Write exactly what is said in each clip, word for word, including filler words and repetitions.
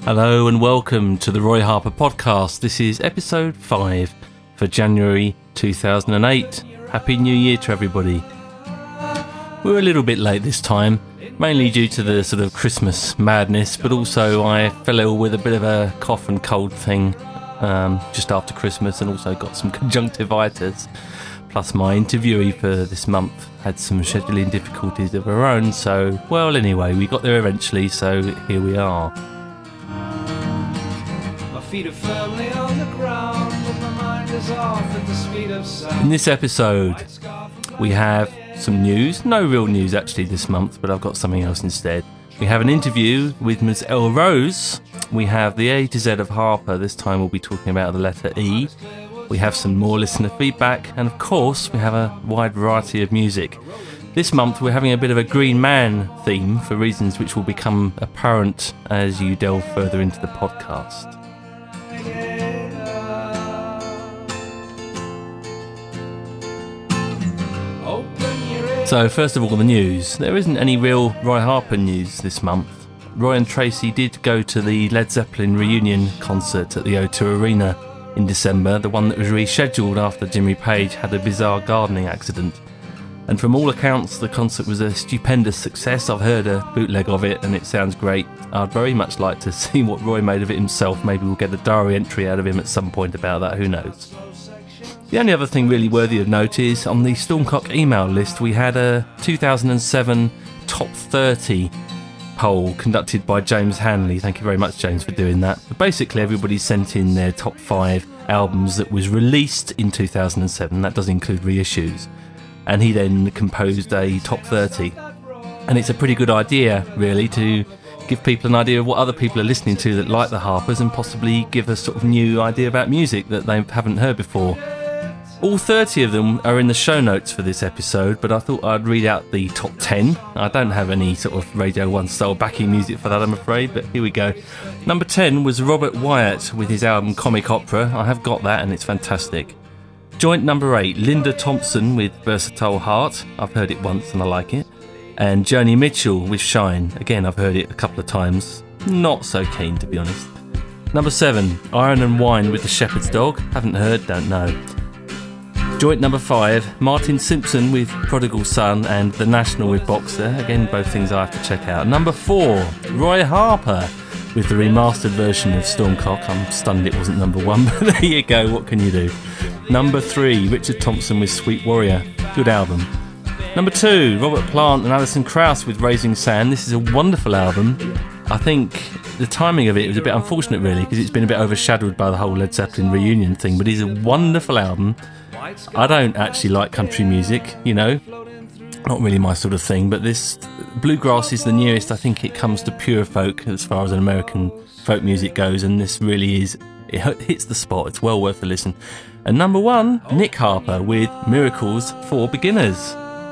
Hello and welcome to the Roy Harper podcast. This is episode five for January two thousand eight. Happy New Year to everybody. We're a little bit late this time, mainly due to the sort of Christmas madness, but also I fell ill with a bit of a cough and cold thing um, just after Christmas, and also got some conjunctivitis. Plus my interviewee for this month had some scheduling difficulties of her own, so, well, anyway, we got there eventually, so here we are. My feet are firmly on the ground, but my mind is off at the speed of sound. In this episode, we have some news, no real news actually this month, but I've got something else instead. We have an interview with Miz Elle Rose. We have the A to Z of Harper. This time we'll be talking about the letter E. We have some more listener feedback, and of course we have a wide variety of music. This month we're having a bit of a Green Man theme for reasons which will become apparent as you delve further into the podcast. So first of all, the news. There isn't any real Roy Harper news this month. Roy and Tracy did go to the Led Zeppelin reunion concert at the O two Arena in December, the one that was rescheduled after Jimmy Page had a bizarre gardening accident. And from all accounts, the concert was a stupendous success. I've heard a bootleg of it and it sounds great. I'd very much like to see what Roy made of it himself. Maybe we'll get a diary entry out of him at some point about that, who knows. The only other thing really worthy of note is on the Stormcock email list we had a two thousand seven top thirty poll conducted by James Hanley. Thank you very much, James, for doing that. But basically everybody sent in their top five albums that was released in two thousand seven. That does include reissues. And he then composed a top thirty. And it's a pretty good idea, really, to give people an idea of what other people are listening to that like the Harpers, and possibly give a sort of new idea about music that they haven't heard before. All thirty of them are in the show notes for this episode, but I thought I'd read out the top ten. I don't have any sort of Radio one style backing music for that, I'm afraid, but here we go. Number ten was Robert Wyatt with his album Comic Opera. I have got that and it's fantastic. Joint number eight, Linda Thompson with Versatile Heart. I've heard it once and I like it. And Joni Mitchell with Shine. Again, I've heard it a couple of times. Not so keen, to be honest. Number seven, Iron and Wine with The Shepherd's Dog. Haven't heard, don't know. Joint number five, Martin Simpson with Prodigal Son and The National with Boxer. Again, both things I have to check out. Number four, Roy Harper with the remastered version of Stormcock. I'm stunned it wasn't number one, but there you go, what can you do? Number three, Richard Thompson with Sweet Warrior. Good album. Number two, Robert Plant and Alison Krauss with Raising Sand. This is a wonderful album. I think the timing of it was a bit unfortunate, really, because it's been a bit overshadowed by the whole Led Zeppelin reunion thing, but it's a wonderful album. I don't actually like country music, you know, not really my sort of thing, but this bluegrass is the nearest I think it comes to pure folk as far as an American folk music goes, and this really is, it hits the spot. It's well worth a listen. And number one, Nick Harper with Miracles for Beginners.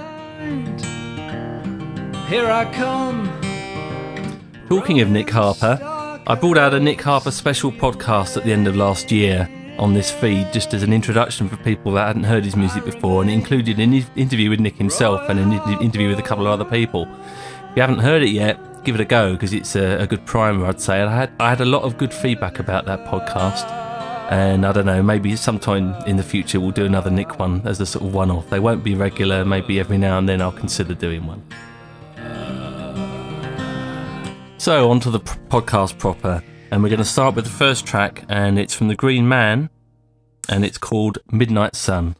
Here I come. Talking of Nick Harper, I brought out a Nick Harper special podcast at the end of last year on this feed, just as an introduction for people that hadn't heard his music before, and it included an interview with Nick himself and an interview with a couple of other people. If you haven't heard it yet, give it a go, because it's a, a good primer, I'd say. And I had I had a lot of good feedback about that podcast, and I don't know, maybe sometime in the future we'll do another Nick one as a sort of one-off. They won't be regular, maybe every now and then I'll consider doing one. So on to the p- podcast proper. And we're going to start with the first track, and it's from the Green Man, and it's called Midnight Sun.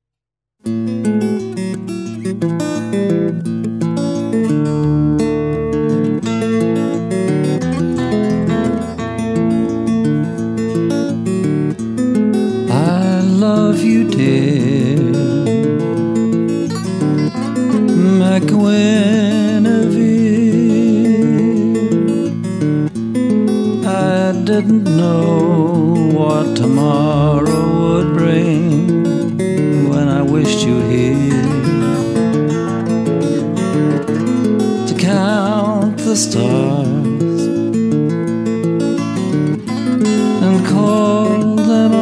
I love you, dear, my Guinevere. I didn't know what tomorrow would bring when I wished you here to count the stars and call them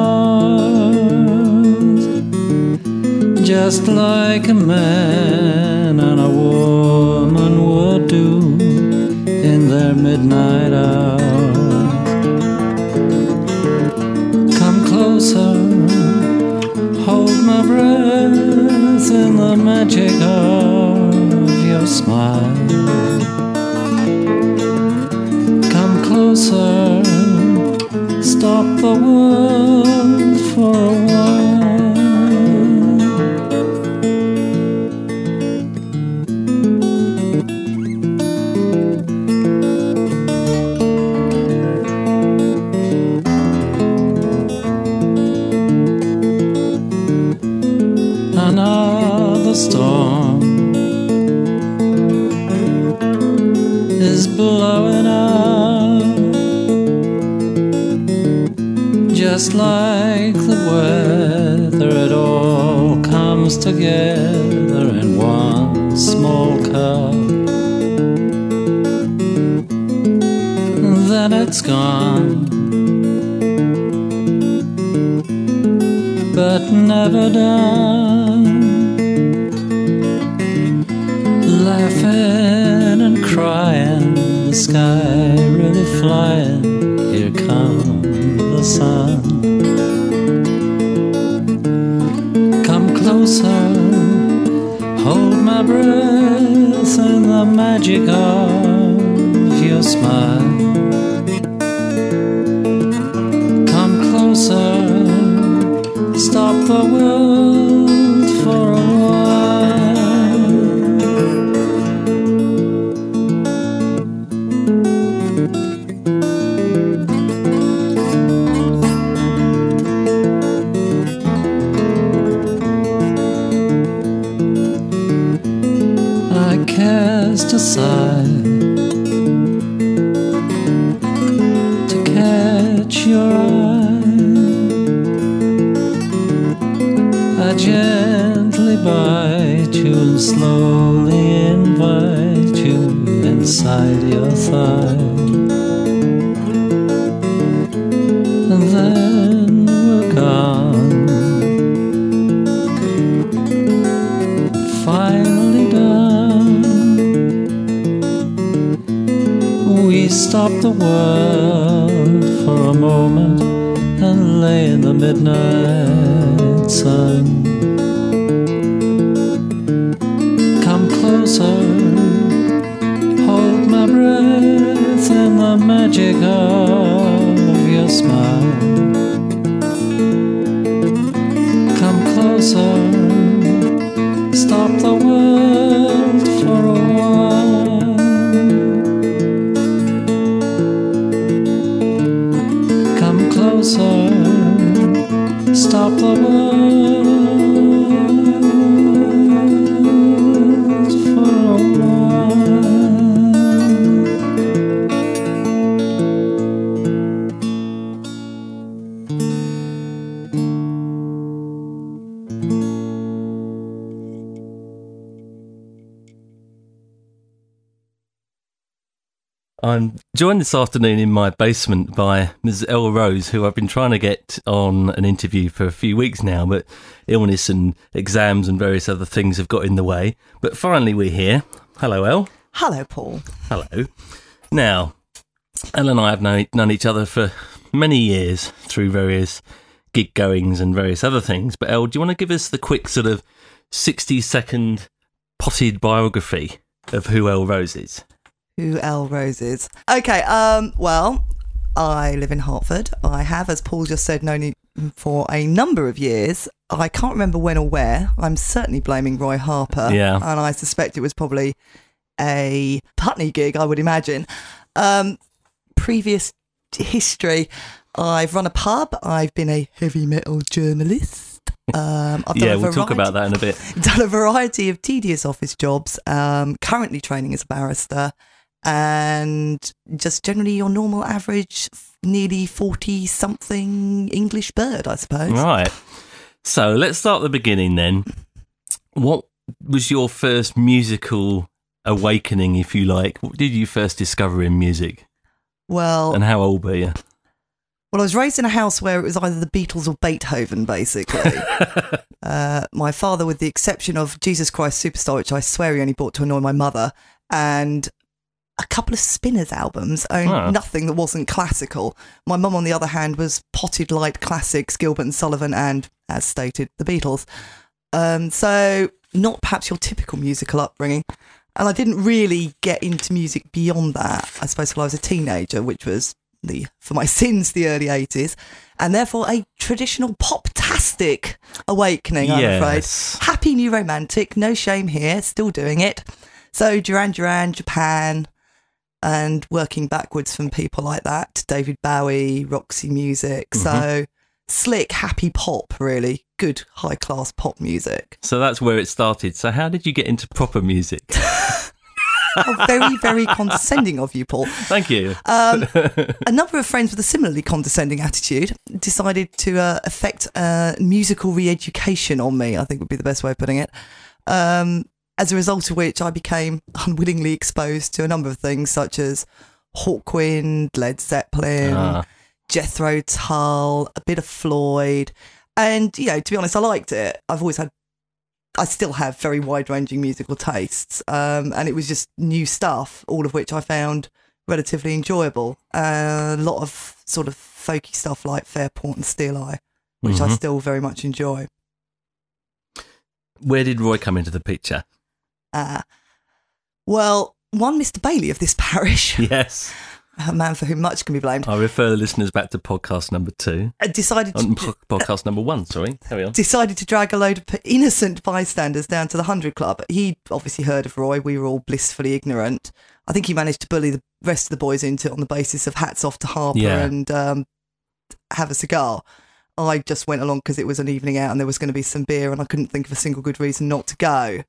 ours, just like a man and a woman would do in their midnight hour. in the magic of your smile. Come closer, stop the world for a while. Another storm is blowing up, just like the weather, it all comes together in one small cup. Then it's gone, but never done. Laughing and crying, the sky really flying, here comes the sun. Come closer, hold my breath in the magic of your smile. Come closer, stop the world for a while. I cast aside to catch your eye. I gently bite you and slowly invite you inside your thigh. And then we're gone, finally done. We stop the world for a moment and lay in the midnight sun. Come closer, hold my breath in the magic of your smile. Come closer, stop the world for a while. Come closer, stop the world for a while. I'm joined this afternoon in my basement by Miz Elle Rose, who I've been trying to get on an interview for a few weeks now, but illness and exams and various other things have got in the way. But finally we're here. Hello, Elle. Hello, Paul. Hello. Now, Elle and I have known, known each other for many years through various gig goings and various other things. But Elle, do you want to give us the quick sort of sixty second potted biography of who Elle Rose is? Who Elle Rose is? Okay, um, well, I live in Hertford. I have, as Paul just said, known him for a number of years. I can't remember when or where. I'm certainly blaming Roy Harper. Yeah. And I suspect it was probably a Putney gig, I would imagine. Um, previous history, I've run a pub. I've been a heavy metal journalist. Um, I've done yeah, a we'll talk variety- about that in a bit. Done a variety of tedious office jobs. Um, currently training as a barrister. And just generally your normal average, nearly forty-something English bird, I suppose. Right. So let's start at the beginning then. What was your first musical awakening, if you like? What did you first discover in music? Well, And how old were you? well, I was raised in a house where it was either the Beatles or Beethoven, basically. uh, my father, with the exception of Jesus Christ Superstar, which I swear he only bought to annoy my mother, and a couple of Spinners albums, owned Oh. nothing that wasn't classical. My mum, on the other hand, was potted light classics, Gilbert and Sullivan, and, as stated, the Beatles. Um, so not perhaps your typical musical upbringing. And I didn't really get into music beyond that, I suppose, until I was a teenager, which was, the for my sins, the early eighties. And therefore a traditional pop-tastic awakening, I'm Yes. afraid. Happy New Romantic, no shame here, still doing it. So Duran Duran, Japan, and working backwards from people like that, David Bowie, Roxy Music. Mm-hmm. So slick, happy pop, really. Good, high-class pop music. So that's where it started. So how did you get into proper music? Oh, very, very condescending of you, Paul. Thank you. Um, a number of friends with a similarly condescending attitude decided to uh, effect uh, musical re-education on me, I think would be the best way of putting it. Um, as a result of which I became unwillingly exposed to a number of things such as Hawkwind, Led Zeppelin, Ah. Jethro Tull, a bit of Floyd. And, you know, to be honest, I liked it. I've always had, I still have very wide-ranging musical tastes. Um, and it was just new stuff, all of which I found relatively enjoyable. Uh, a lot of sort of folky stuff like Fairport and Steel Eye, which I Mhm. still very much enjoy. Where did Roy come into the picture? Uh, well, one Mister Bailey of this parish, Yes. a man for whom much can be blamed, I refer the listeners back to podcast number two. uh, decided to... Um, po- podcast number one, sorry. Carry on. decided to drag a load of innocent bystanders down to the Hundred Club. He'd obviously heard of Roy. We were all blissfully ignorant. I think he managed to bully the rest of the boys into it on the basis of hats off to Harper Yeah. and um, have a cigar. I just went along because it was an evening out and there was going to be some beer and I couldn't think of a single good reason not to go.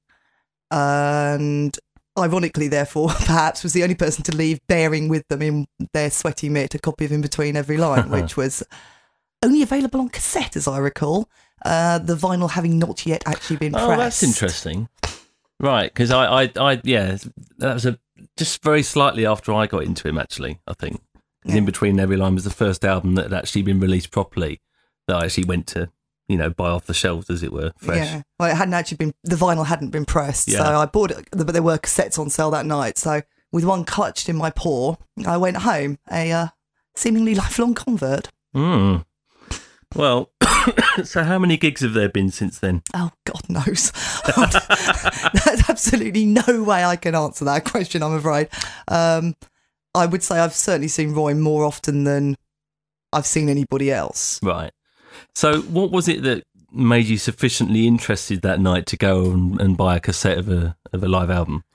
And ironically, therefore, perhaps was the only person to leave bearing with them in their sweaty mitt a copy of In Between Every Line, which was only available on cassette, as I recall, uh, the vinyl having not yet actually been Oh, pressed. that's interesting. Right, because I, I, I, yeah, that was a just very slightly after I got into him, actually, I think. 'Cause Yeah. In Between Every Line was the first album that had actually been released properly, that I actually went to, you know, buy off the shelves, as it were, fresh. Yeah, well, it hadn't actually been, the vinyl hadn't been pressed, so Yeah. I bought it, but there were cassettes on sale that night. So with one clutched in my paw, I went home, a uh, seemingly lifelong convert. Mm. Well, so how many gigs have there been since then? Oh, God knows. There's absolutely no way I can answer that question, I'm afraid. Um, I would say I've certainly seen Roy more often than I've seen anybody else. Right. So what was it that made you sufficiently interested that night to go and, and buy a cassette of a of a live album?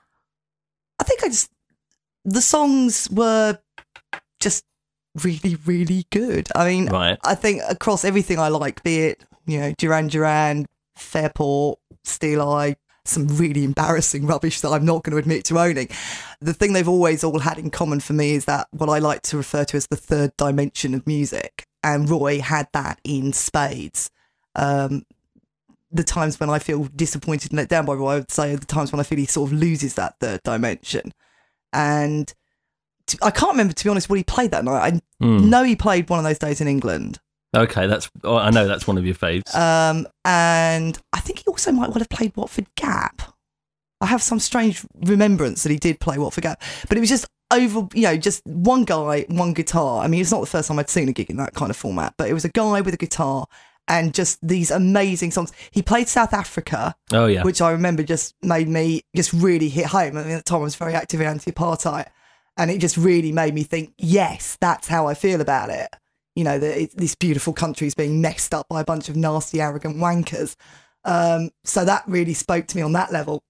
I think I just, the songs were just really, really good. I mean, Right. I think across everything I like, be it, you know, Duran Duran, Fairport, Steel Eye, some really embarrassing rubbish that I'm not going to admit to owning. The thing they've always all had in common for me is that what I like to refer to as the third dimension of music. And Roy had that in spades. Um, the times when I feel disappointed and let down by Roy, I would say are the times when I feel he sort of loses that third dimension. And to, I can't remember, to be honest, what he played that night. I Mm. know he played one of those days in England. Okay, that's oh, I know that's one of your faves. Um, and I think he also might well have played Watford Gap. I have some strange remembrance that he did play Watford Gap, but it was just over, you know, just one guy, one guitar. I mean, it's not the first time I'd seen a gig in that kind of format, but it was a guy with a guitar and just these amazing songs. He played South Africa, Oh yeah. which I remember just made me just really hit home. I mean, at the time I was very active in anti-apartheid, and it just really made me think, yes, that's how I feel about it. You know, that it, this beautiful country is being messed up by a bunch of nasty, arrogant wankers. Um, so that really spoke to me on that level.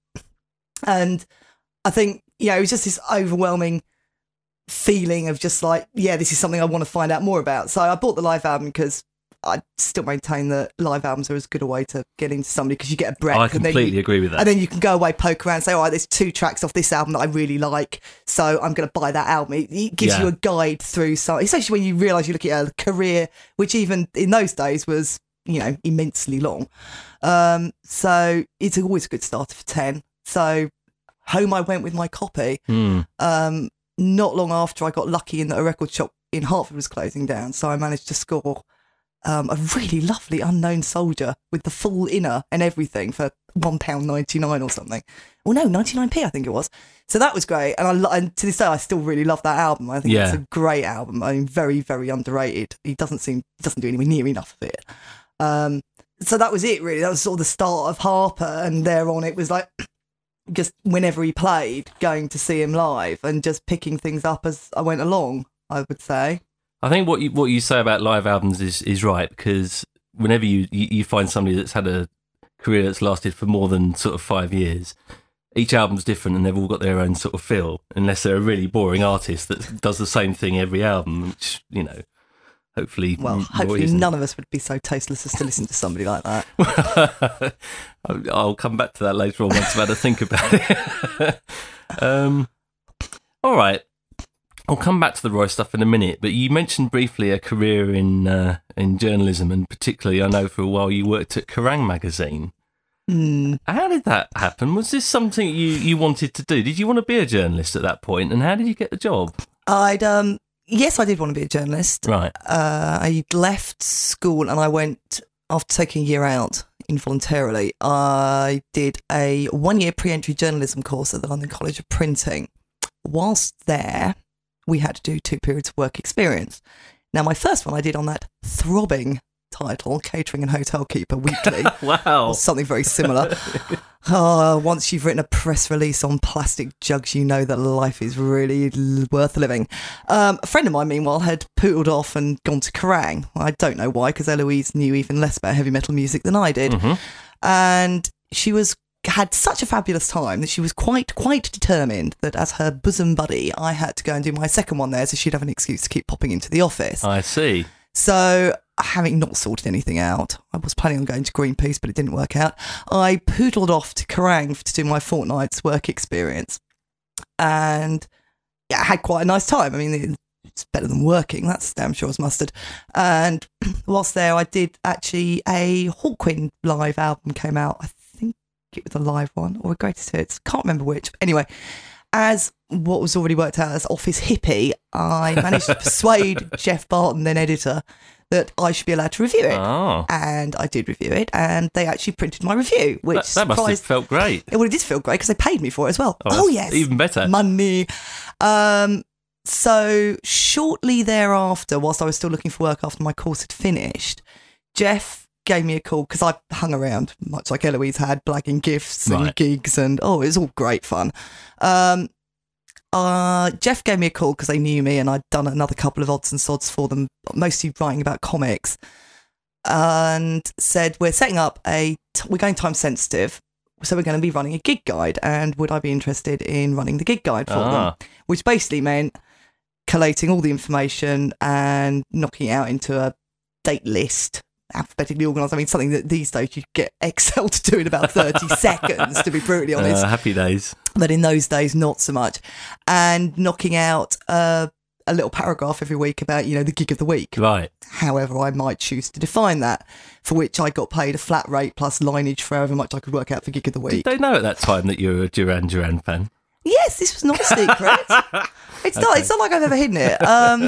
And I think, you know, it was just this overwhelming feeling of just like, yeah, this is something I want to find out more about. So I bought the live album because I still maintain that live albums are as good a way to get into somebody because you get a breath. I and then completely you- agree with that. And then you can go away, poke around, say, all right, there's two tracks off this album that I really like, so I'm going to buy that album. It, it gives Yeah. you a guide through some, especially when you realise you look at a career, which even in those days was, you know, immensely long. Um, so it's always a good starter for ten. So home I went with my copy. Mm. Um, not long after I got lucky in that a record shop in Hertford was closing down, so I managed to score Um, a really lovely Unknown Soldier with the full inner and everything for one pound ninety-nine or something. Well, no, ninety-nine p I think it was. So that was great. And, I, lo- and to this day, I still really love that album. I think Yeah. it's a great album. I mean, very, very underrated. He doesn't seem, he doesn't do anywhere near enough of it. Um, so that was it, really. That was sort of the start of Harper, and thereon it was like just whenever he played, going to see him live and just picking things up as I went along, I would say. I think what you what you say about live albums is, is right, because whenever you, you, you find somebody that's had a career that's lasted for more than sort of five years, each album's different and they've all got their own sort of feel, unless they're a really boring artist that does the same thing every album, which, you know, hopefully... Well, hopefully isn't. None of us would be so tasteless as to listen to somebody like that. I'll come back to that later on once I've had to think about it. um, all right. I'll come back to the Roy stuff in a minute, but you mentioned briefly a career in uh, in journalism, and particularly I know for a while you worked at Kerrang magazine. Mm. How did that happen? Was this something you, you wanted to do? Did you want to be a journalist at that point, and how did you get the job? I'd um yes, I did want to be a journalist. Right. Uh, I left school and I went, after taking a year out involuntarily, I did a one-year pre-entry journalism course at the London College of Printing. Whilst there, we had to do two periods of work experience. Now, my first one I did on that throbbing title, Catering and Hotel Keeper Weekly. Wow. Or something very similar. Oh, once you've written a press release on plastic jugs, you know that life is really l- worth living. Um, a friend of mine, meanwhile, had poodled off and gone to Kerrang. I don't know why, because Eloise knew even less about heavy metal music than I did. Mm-hmm. And she was had such a fabulous time that she was quite, quite determined that as her bosom buddy, I had to go and do my second one there so she'd have an excuse to keep popping into the office. I see. So, having not sorted anything out, I was planning on going to Greenpeace, but it didn't work out. I poodled off to Kerrang to do my fortnight's work experience. And yeah, I had quite a nice time. I mean, it's better than working, that's damn sure as mustard. And whilst there, I did actually a Hawkwind live album came out. I think it was a live one or a greatest hits. Can't remember which. Anyway, as what was already worked out as office hippie, I managed to persuade Jeff Barton, then editor, that I should be allowed to review it. Oh. And I did review it, and they actually printed my review, which That, that must have felt great. Well, it did feel great because they paid me for it as well. Oh, Oh, yes. even better. Money. Um, so shortly thereafter, whilst I was still looking for work after my course had finished, Jeff gave me a call because I hung around, much like Eloise had, blagging gifts and Right. gigs, and oh, it was all great fun. Um, uh, Jeff gave me a call because they knew me and I'd done another couple of odds and sods for them, mostly writing about comics, and said, we're setting up a, t- we're going time sensitive, so we're going to be running a gig guide, and would I be interested in running the gig guide for Ah. them? Which basically meant collating all the information and knocking it out into a date list, alphabetically organised. I mean, something that these days you get Excel to do in about thirty seconds, to be brutally honest. Uh, happy days. But in those days, not so much. And knocking out uh, a little paragraph every week about, you know, the gig of the week. Right. However I might choose to define that, for which I got paid a flat rate plus lineage for however much I could work out for gig of the week. Did they know at that time that you were a Duran Duran fan? Yes, this was not a secret. It's not. Okay. It's not like I've ever hidden it. Um,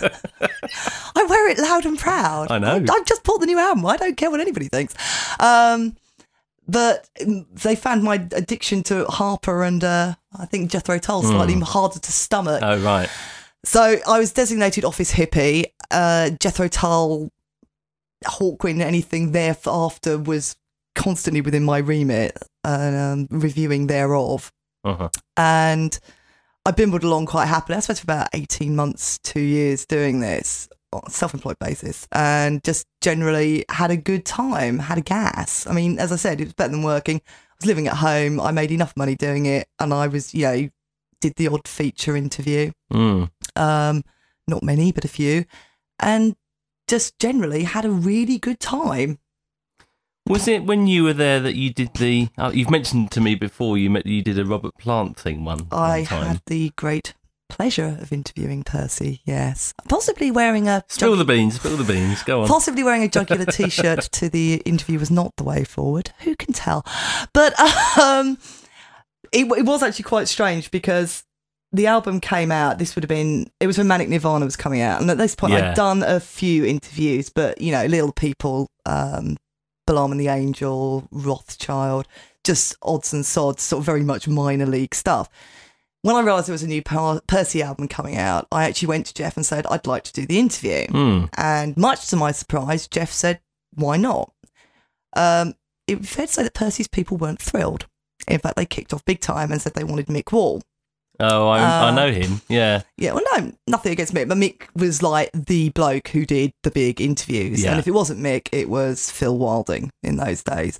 I wear it loud and proud. I know. I, I've just bought the new album. I don't care what anybody thinks. Um, but they found my addiction to Harper and uh, I think Jethro Tull slightly Mm. harder to stomach. Oh, right. So I was designated office hippie. Uh, Jethro Tull, Hawkwind, anything thereafter was constantly within my remit, um, reviewing thereof. Uh-huh. And I bimbled along quite happily. I spent about eighteen months, two years doing this on a self-employed basis, and just generally had a good time, had a gas. I mean, as I said, it was better than working. I was living at home. I made enough money doing it, and I was, you know, did the odd feature interview. Mm. Um, not many, but a few. And just generally had a really good time. Was it when you were there that you did the... Oh, you've mentioned to me before you met, you did a Robert Plant thing one, I one time. had the great pleasure of interviewing Percy, yes. Possibly wearing a... Spill jug- the beans, spill the beans. Go on. Possibly wearing a jugular T-shirt to the interview was not the way forward. Who can tell? But um, it, it was actually quite strange because the album came out. This would have been... It was when Manic Nirvana was coming out. And at this point, Yeah. I'd done a few interviews, but, you know, Little People... Um, Balaam and the Angel, Rothschild, just odds and sods, sort of very much minor league stuff. When I realised there was a new per- Percy album coming out, I actually went to Jeff and said, I'd like to do the interview. Mm. And much to my surprise, Jeff said, why not? Um, it would be fair to say that Percy's people weren't thrilled. In fact, they kicked off big time and said they wanted Mick Wall. Oh, I, Uh, I know him. Yeah. Yeah, well, no, nothing against Mick, but Mick was like the bloke who did the big interviews. Yeah. And if it wasn't Mick, it was Phil Wilding in those days.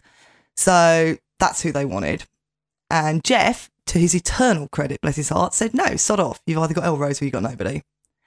So that's who they wanted. And Jeff, to his eternal credit, bless his heart, said, no, sod off. You've either got Elrose or you've got nobody.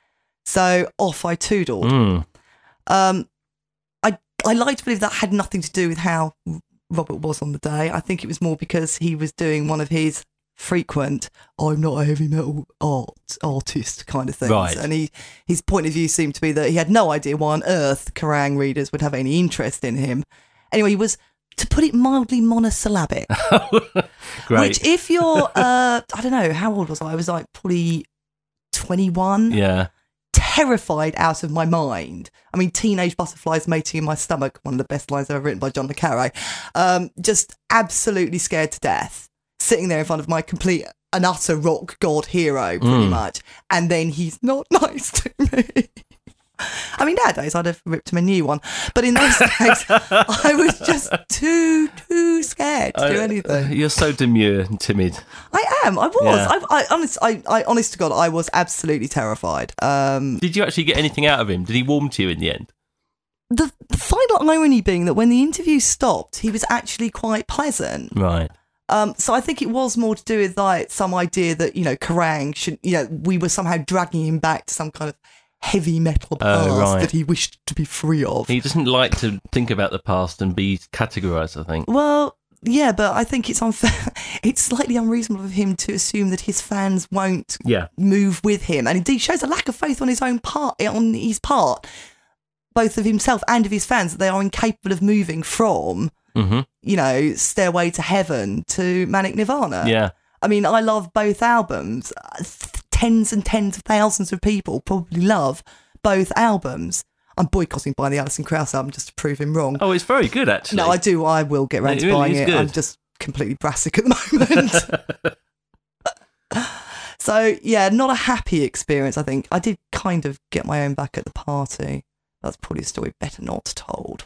So off I toodled. Mm. Um, I, I like to believe that had nothing to do with how Robert was on the day. I think it was more because he was doing one of his frequent I'm not a heavy metal art artist kind of things. Right. And he his point of view seemed to be that he had no idea why on earth Kerrang readers would have any interest in him. Anyway, he was, to put it mildly, monosyllabic. Great. Which if you're uh I don't know, how old was I? I was like probably twenty-one. Yeah. Terrified out of my mind. I mean, teenage butterflies mating in my stomach, one of the best lines ever written by John le Carré. Um, just absolutely scared to death, sitting there in front of my complete and utter rock god hero, pretty Mm. much. And then he's not nice to me. I mean, nowadays I'd have ripped him a new one, but in those days I was just too, too scared to do I- anything. You're so demure and timid. I am. I was. Yeah. I, I, honest, I, I, honest to God, I was absolutely terrified. Um, Did you actually get anything out of him? Did he warm to you in the end? the, the final irony being that when the interview stopped, he was actually quite pleasant. Right. Um, so I think it was more to do with like some idea that, you know, Kerrang should, you know, we were somehow dragging him back to some kind of heavy metal past Oh, right. that he wished to be free of. He doesn't like to think about the past and be categorised, I think. Well, yeah, but I think it's unfair. It's slightly unreasonable of him to assume that his fans won't Yeah. move with him, and indeed shows a lack of faith on his own part, on his part, both of himself and of his fans, that they are incapable of moving from, hmm you know, Stairway to Heaven to Manic Nirvana. Yeah. I mean, I love both albums. Tens and tens of thousands of people probably love both albums. I'm boycotting buying the Alison Krauss album just to prove him wrong. Oh, it's very good, actually. No, I do. I will get round It to really buying is it. good. I'm just completely brassic at the moment. So, yeah, not a happy experience, I think. I did kind of get my own back at the party. That's probably a story better not told.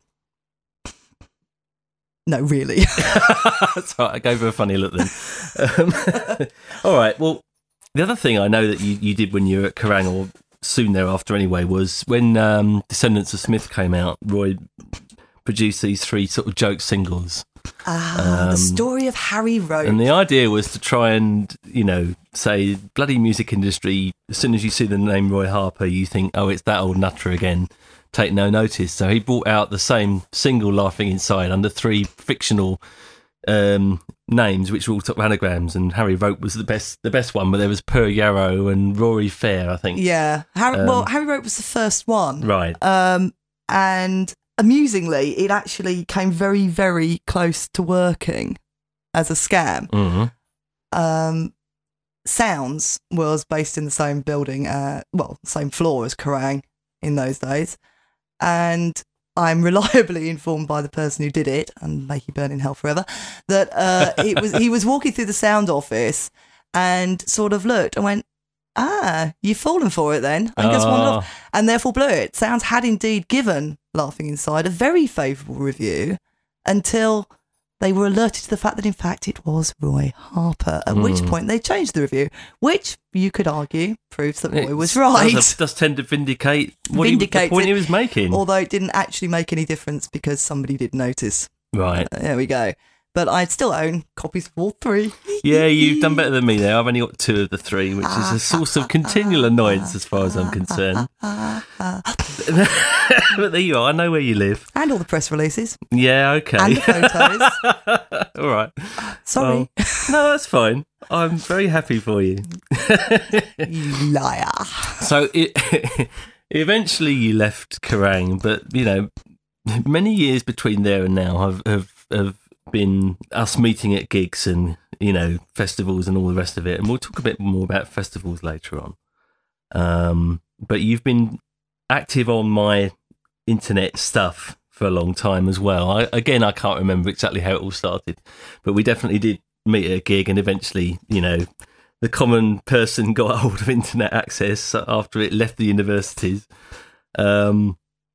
No, really. That's right. I gave her a funny look then. Um, all right. Well, the other thing I know that you, you did when you were at Kerrang, or soon thereafter anyway, was when um, Descendants of Smith came out, Roy produced these three sort of joke singles. Ah, Um, the story of Harry Rope. And the idea was to try and, you know, say, bloody music industry, as soon as you see the name Roy Harper, you think, oh, it's that old nutter again. Take no notice. So he brought out the same single, Laughing Inside, under three fictional um, names, which were all top anagrams. And Harry Rope was the best the best one, but there was Per Yarrow and Rory Fair, I think. Yeah. Harry, Um, well, Harry Rope was the first one. Right. Um, and amusingly, it actually came very, very close to working as a scam. hmm Um, Sounds was based in the same building, uh, well, same floor as Kerrang in those days. And I'm reliably informed by the person who did it, and may he burn in hell forever, that uh, it was he was walking through the sound office and sort of looked and went, ah, you've fallen for it then. I guess one Oh. off, and therefore blew it. Sounds had indeed given Laughing Inside a very favourable review until they were alerted to the fact that in fact it was Roy Harper, at which Mm. point they changed the review, which you could argue proves that Roy was It right. Does, does tend to vindicate what he, the Vindicates point it. he was making. Although it didn't actually make any difference because somebody did notice. Right. Uh, there we go. But I still own copies of all three. Yeah, you've done better than me there. I've only got two of the three, which is a source of continual annoyance as far as I'm concerned. But there you are. I know where you live. And all the press releases. Yeah, okay. And the photos. All right. Sorry. Well, no, that's fine. I'm very happy for you. You liar. So it, eventually you left Kerrang, but, you know, many years between there and now have, have, have been us meeting at gigs and, you know, festivals and all the rest of it. And we'll talk a bit more about festivals later on. Um, but you've been active on my internet stuff for a long time as well. I, again, I can't remember exactly how it all started, but we definitely did meet at a gig, and eventually, you know, the common person got hold of internet access after it left the universities. Um,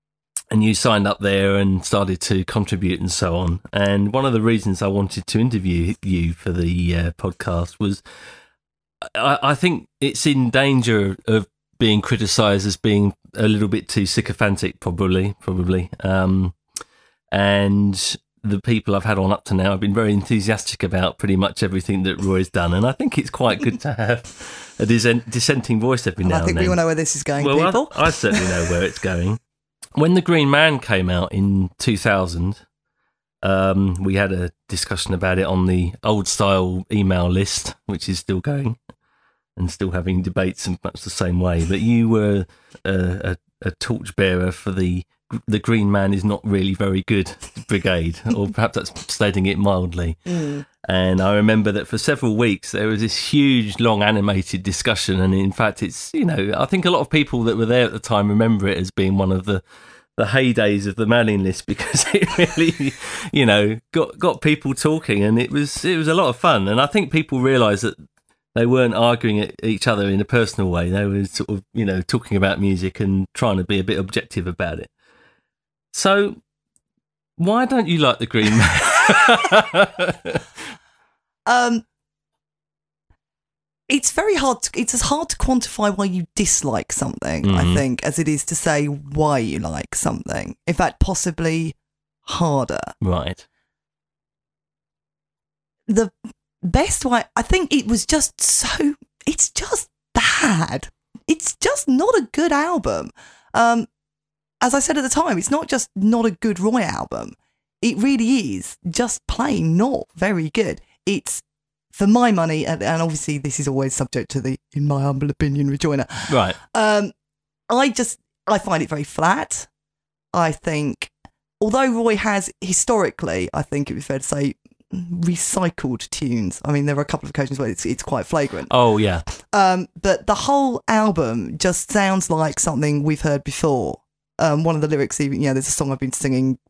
and you signed up there and started to contribute and so on. And one of the reasons I wanted to interview you for the uh, podcast was I, I think it's in danger of being criticised as being a little bit too sycophantic, probably, probably. Um, and the people I've had on up to now have been very enthusiastic about pretty much everything that Roy's done. And I think it's quite good to have a dissent, dissenting voice every now and then. I think we all know where this is going, well, people. I, I certainly know where it's going. When The Green Man came out in two thousand, um, we had a discussion about it on the old style email list, which is still going and still having debates in much the same way. But you were a, a, a torchbearer for the the Green Man is not really very good brigade, or perhaps that's stating it mildly. Mm. And I remember that for several weeks there was this huge, long animated discussion. And in fact, it's, you know, I think a lot of people that were there at the time remember it as being one of the, the heydays of the mailing list, because it really, you know, got, got people talking, and it was, it was a lot of fun. And I think people realised that they weren't arguing at each other in a personal way. They were sort of, you know, talking about music and trying to be a bit objective about it. So, why don't you like The Green Man? um, it's very hard. To, it's as hard to quantify why you dislike something, mm-hmm. I think, as it is to say why you like something. In fact, possibly harder. Right. The best way, I think it was just so. It's just bad. It's just not a good album. Um. As I said at the time, it's not just not a good Roy album. It really is just plain not very good. It's, for my money, and, and obviously this is always subject to the, in my humble opinion, rejoinder. Right. Um, I just, I find it very flat. I think, although Roy has historically, I think it would be fair to say, recycled tunes. I mean, there are a couple of occasions where it's, it's quite flagrant. Oh, yeah. Um, but the whole album just sounds like something we've heard before. Um, one of the lyrics, even, you know, there's a song I've been singing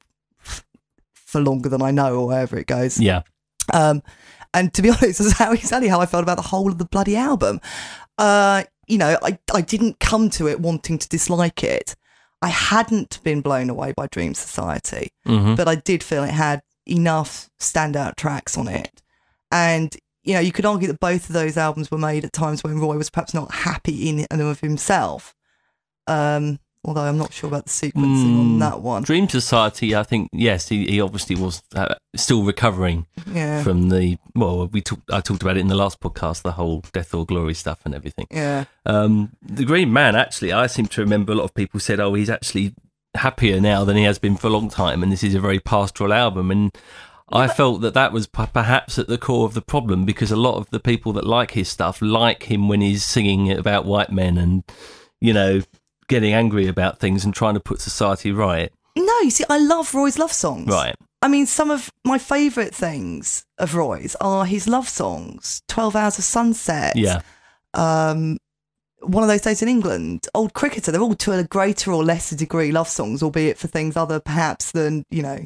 for longer than I know, or wherever it goes. Yeah. Um, and to be honest, that's how exactly how I felt about the whole of the bloody album. Uh, you know, I, I didn't come to it wanting to dislike it. I hadn't been blown away by Dream Society, mm-hmm. but I did feel it had enough standout tracks on it. And, you know, you could argue that both of those albums were made at times when Roy was perhaps not happy in and of himself. Um, Although I'm not sure about the sequencing mm, on that one. Dream Society, I think, yes, he, he obviously was uh, still recovering yeah. from the, well, we talk, I talked about it in the last podcast, the whole Death or Glory stuff and everything. Yeah. Um, the Green Man, actually, I seem to remember a lot of people said, oh, he's actually happier now than he has been for a long time, and this is a very pastoral album. And yeah, I but- felt that that was p- perhaps at the core of the problem, because a lot of the people that like his stuff like him when he's singing about white men and, you know, getting angry about things and trying to put society right. No, you see, I love Roy's love songs. Right. I mean, some of my favourite things of Roy's are his love songs, twelve Hours of Sunset. Yeah. Um, One of Those Days in England, Old Cricketer. They're all to a greater or lesser degree love songs, albeit for things other perhaps than, you know,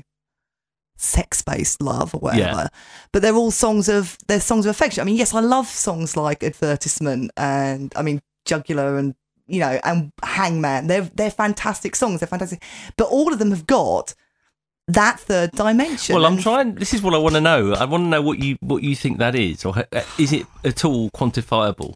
sex-based love or whatever. Yeah. But they're all songs of, they're songs of affection. I mean, yes, I love songs like Advertisement and, I mean, Jugular and, you know, and Hangman. They're they're fantastic songs. They're fantastic, but all of them have got that third dimension. Well, I'm trying. This is what I want to know. I want to know what you what you think that is, or is it at all quantifiable?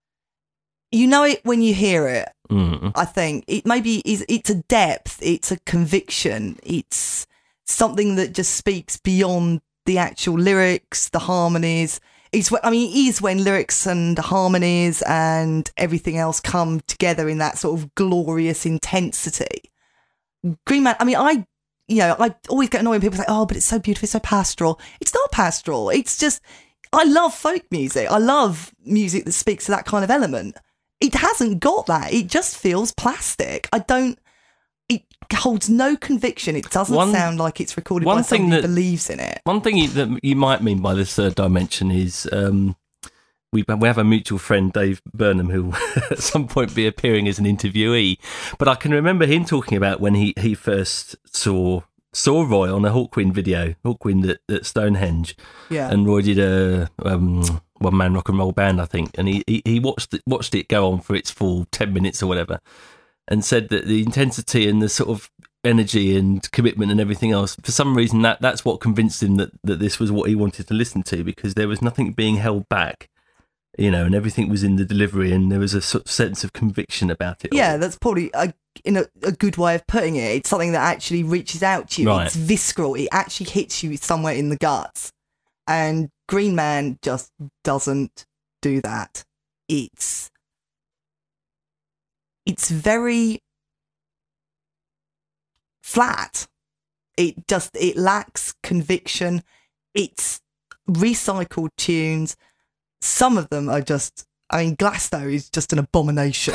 You know it when you hear it. Mm. I think it maybe is. It's a depth. It's a conviction. It's something that just speaks beyond the actual lyrics, the harmonies. It's, I mean, it is when lyrics and harmonies and everything else come together in that sort of glorious intensity. Green Man, I mean, I, you know, I always get annoyed when people say, oh, but it's so beautiful, it's so pastoral. It's not pastoral. It's just, I love folk music. I love music that speaks to that kind of element. It hasn't got that. It just feels plastic. I don't, it holds no conviction. It doesn't one, sound like it's recorded by somebody that, who believes in it. One thing you, that you might mean by this third dimension is um, we, we have a mutual friend, Dave Burnham, who at some point be appearing as an interviewee. But I can remember him talking about when he, he first saw saw Roy on a Hawkwind video, Hawkwind at, at Stonehenge. Yeah. And Roy did a um, one-man rock and roll band, I think. And he, he, he watched, it, watched it go on for its full ten minutes or whatever. And said that the intensity and the sort of energy and commitment and everything else. For some reason, that that's what convinced him that, that this was what he wanted to listen to, because there was nothing being held back, you know, and everything was in the delivery, and there was a sort of sense of conviction about it. Yeah, that's probably a, in a, a good way of putting it. It's something that actually reaches out to you. Right. It's visceral. It actually hits you somewhere in the guts. And Green Man just doesn't do that. It's it's very flat. It just it lacks conviction. It's recycled tunes. Some of them are just, I mean, Glasto is just an abomination.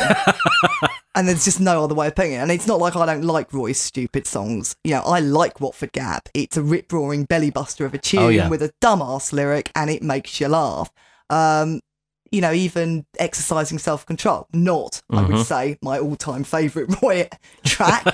And there's just no other way of putting it. And it's not like I don't like Roy's stupid songs. You know, I like Watford Gap. It's a rip-roaring belly buster of a tune Oh, yeah. with a dumbass lyric, and it makes you laugh. Um, you know, even Exercising Self-Control, not, I Mhm. would say, my all-time favourite Roy track.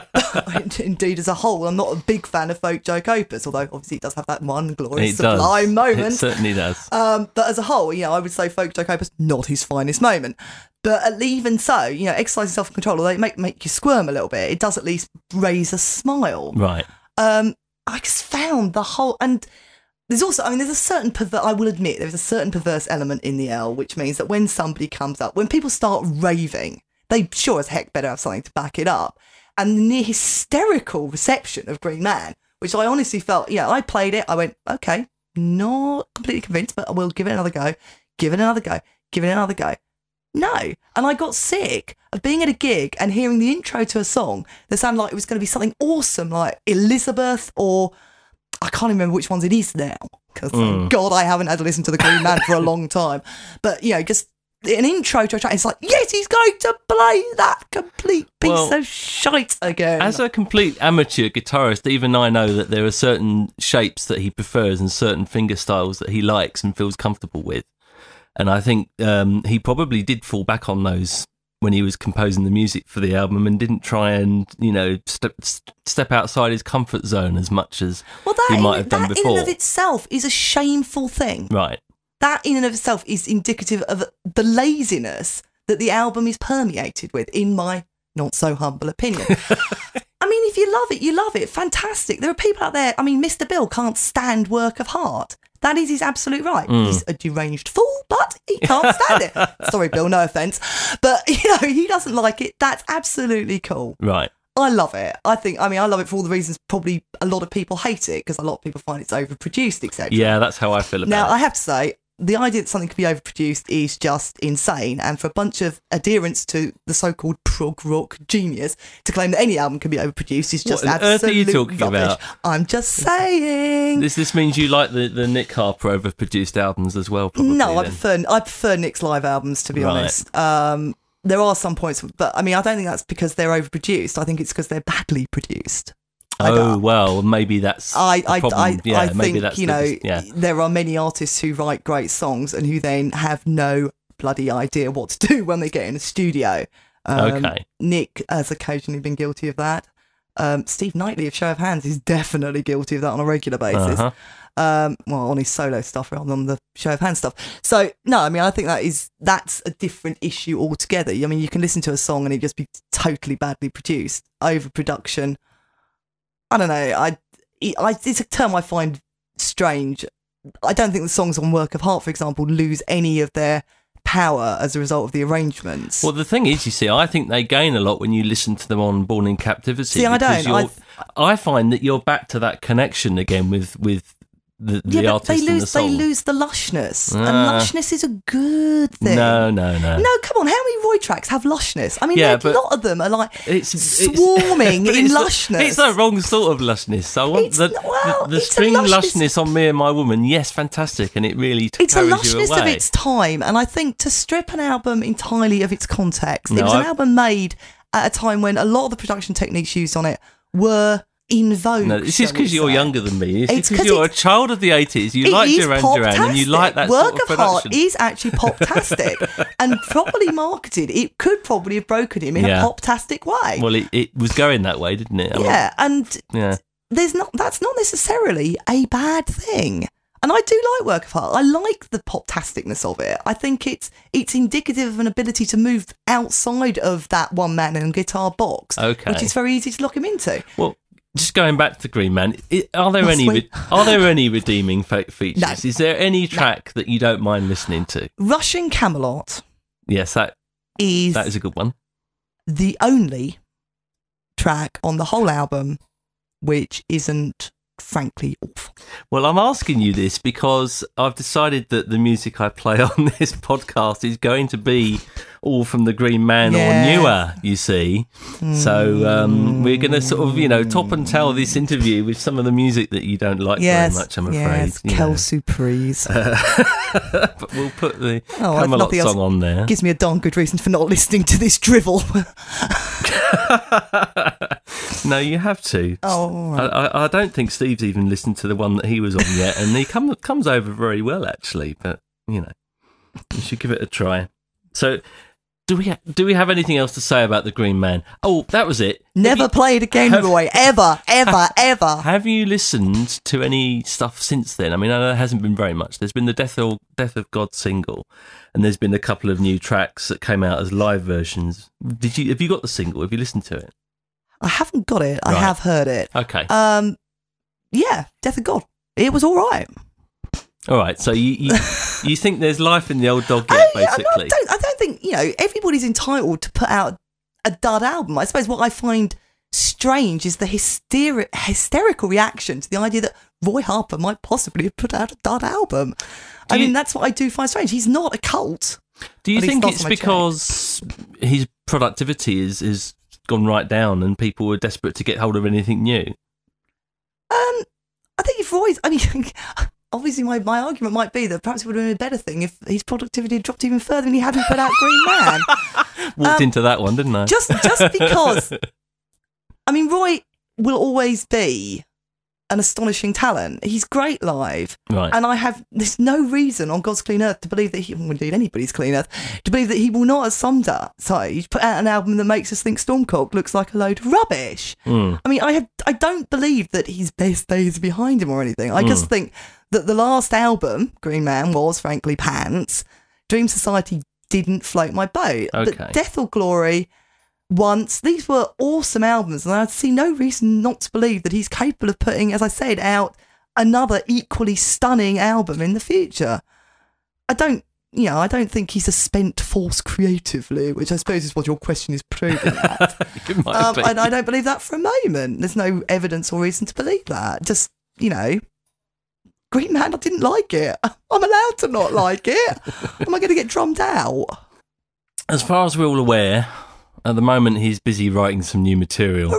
Indeed, as a whole, I'm not a big fan of Folk Joke Opus, although obviously it does have that one glorious It does. sublime It moment. certainly does. Um, but as a whole, you know, I would say Folk Joke Opus, not his finest moment. But at, even so, you know, Exercising Self-Control, although it make, make you squirm a little bit, it does at least raise a smile. Right. Um, I just found the whole, and there's also, I mean, there's a certain, perver- I will admit, there's a certain perverse element in the L, which means that when somebody comes up, when people start raving, they sure as heck better have something to back it up. And the near hysterical reception of Green Man, which I honestly felt, yeah, I played it, I went, okay, not completely convinced, but I will give it another go, give it another go, give it another go. No. And I got sick of being at a gig and hearing the intro to a song that sounded like it was going to be something awesome, like Elizabeth, or I can't remember which ones it is now, because Mm. thank God I haven't had to listen to the Green Man for a long time. But, you know, just an intro to a track, it's like, yes, he's going to play that complete piece Well, of shite again. As a complete amateur guitarist, even I know that there are certain shapes that he prefers and certain finger styles that he likes and feels comfortable with. And I think um, he probably did fall back on those when he was composing the music for the album, and didn't try and, you know, step, step outside his comfort zone as much as well, that, he in, might have done that before. in and of itself is a shameful thing. Right. That in and of itself is indicative of the laziness that the album is permeated with, in my not so humble opinion. I mean, if you love it, you love it. Fantastic. There are people out there, I mean, Mister Bill can't stand Work of Heart. That is his absolute right. Mm. He's a deranged fool, but he can't stand it. Sorry, Bill, no offence. But, you know, he doesn't like it. That's absolutely cool. Right. I love it. I think, I mean, I love it for all the reasons probably a lot of people hate it, because a lot of people find it's overproduced, et cetera. Yeah, that's how I feel about Now, it. I have to say, the idea that something could be overproduced is just insane. And for a bunch of adherents to the so-called prog rock genius to claim that any album can be overproduced is just What on earth are you absolute talking rubbish. about? I'm just saying. This this means you like the, the Nick Harper overproduced albums as well, probably. No, I then. prefer I prefer Nick's live albums, to be Right. honest. Um, there are some points, but I mean, I don't think that's because they're overproduced. I think it's because they're badly produced. I Oh, don't- well, maybe that's I, the I, problem. I, yeah, I maybe think, that's you the- know, yeah. there are many artists who write great songs and who then have no bloody idea what to do when they get in a studio. Um, Okay. Nick has occasionally been guilty of that. Um, Steve Knightley of Show of Hands is definitely guilty of that on a regular basis. Uh-huh. Um, well, on his solo stuff rather than the Show of Hands stuff. So, no, I mean, I think that is that's a different issue altogether. I mean, you can listen to a song and it just be totally badly produced. Overproduction. I don't know. I, I, it's a term I find strange. I don't think the songs on Work of Heart, for example, lose any of their power as a result of the arrangements. Well, the thing is, you see, I think they gain a lot when you listen to them on Born in Captivity. See, I because don't. you're- I find that you're back to that connection again with with the, the yeah, but artist they and the lose, they song. lose the lushness, and Ah. lushness is a good thing. No, no, no. No, come on. How many Roy tracks have lushness? I mean, Yeah, a but lot of them are like It's, it's swarming but in it's the- lushness. It's the wrong sort of lushness. I want It's the, not- well, the, the it's a string lushness- lushness on Me and My Woman. Yes, fantastic, and it really t- It's a carries lushness you away. of its time, and I think to strip an album entirely of its context, it No, was an I- album made at a time when a lot of the production techniques used on it were in vogue. No, this is shall we because you're say. younger than me. It's, It's because 'cause you're a it's- child of the eighties. You It like is Duran Duran, and you like that Work sort of of Heart production. is actually pop-tastic and properly marketed. It could probably have broken him in Yeah. a pop-tastic way. Well, it, it was going that way, didn't it? I mean, yeah, and yeah. there's not that's not necessarily a bad thing. And I do like Work of Art. I like the pop-tasticness of it. I think it's it's indicative of an ability to move outside of that one man and guitar box, Okay. which is very easy to lock him into. Well, just going back to the Green Man, i- are there Oh, any sweet. re- are there any redeeming fe- features? No. Is there any track that you don't mind listening to? Russian Camelot Yes, that is that is a good one. the only track on the whole album which isn't frankly awful. Well, I'm asking you this because I've decided that the music I play on this podcast is going to be all from the Green Man Yeah. or newer, you see. So um, we're going to sort of, you know, top and tail this interview with some of the music that you don't like Yes, very much, I'm afraid. yes, you know. Kel Surprise. But we'll put the Oh, if Camelot nothing else, song on there. Gives me a darn good reason for not listening to this drivel. No, you have to. Oh, all right. I, I, I don't think Steve's even listened to the one that he was on yet, and he come, comes over very well, actually. But you know, you should give it a try. So, do we ha- do we have anything else to say about the Green Man? Oh, that was it. Never have you, played again, have- Roy. Ever, ever, ever. Have you listened to any stuff since then? I mean, I know there hasn't been very much. There's been the Death of, Death of God single, and there's been a couple of new tracks that came out as live versions. Did you? Have you got the single? Have you listened to it? I haven't got it. I Right. have heard it. Okay. Um, yeah, Death of God. It was all right. All right. So you you, you think there's life in the old dog I, yet, I- I basically? don't. I don't think you know. Everybody's entitled to put out a dud album. I suppose what I find strange is the hysteri- hysterical reaction to the idea that Roy Harper might possibly have put out a dud album. I Do you- mean, that's what I do find strange. He's not a cult. Do you At least think last it's time I checked. because his productivity is is gone right down and people were desperate to get hold of anything new? Um, I think if Roy's, I mean, obviously my, my argument might be that perhaps it would have been a better thing if his productivity had dropped even further and he hadn't put out Green Man. Walked Um, into that one, didn't I? Just, just because, I mean, Roy will always be an astonishing talent. He's great live. Right. And I have, there's no reason on God's clean earth to believe that he, well, indeed anybody's clean earth, to believe that he will not at some da- stage put out an album that makes us think Stormcock looks like a load of rubbish. Mm. I mean, I have, I don't believe that his best days are behind him or anything. I just think that the last album, Green Man, was frankly pants. Dream Society didn't float my boat. Okay. But Death or Glory, once, these were awesome albums, and I see no reason not to believe that he's capable of putting, as I said, out another equally stunning album in the future. I don't, you know, I don't think he's a spent force creatively, which I suppose is what your question is proving at. It might Um, be. and I don't believe that for a moment. There's no evidence or reason to believe that. Just, you know, Green Man, I didn't like it. I'm allowed to not like it. Am I going to get drummed out? As far as we're all aware, at the moment he's busy writing some new material,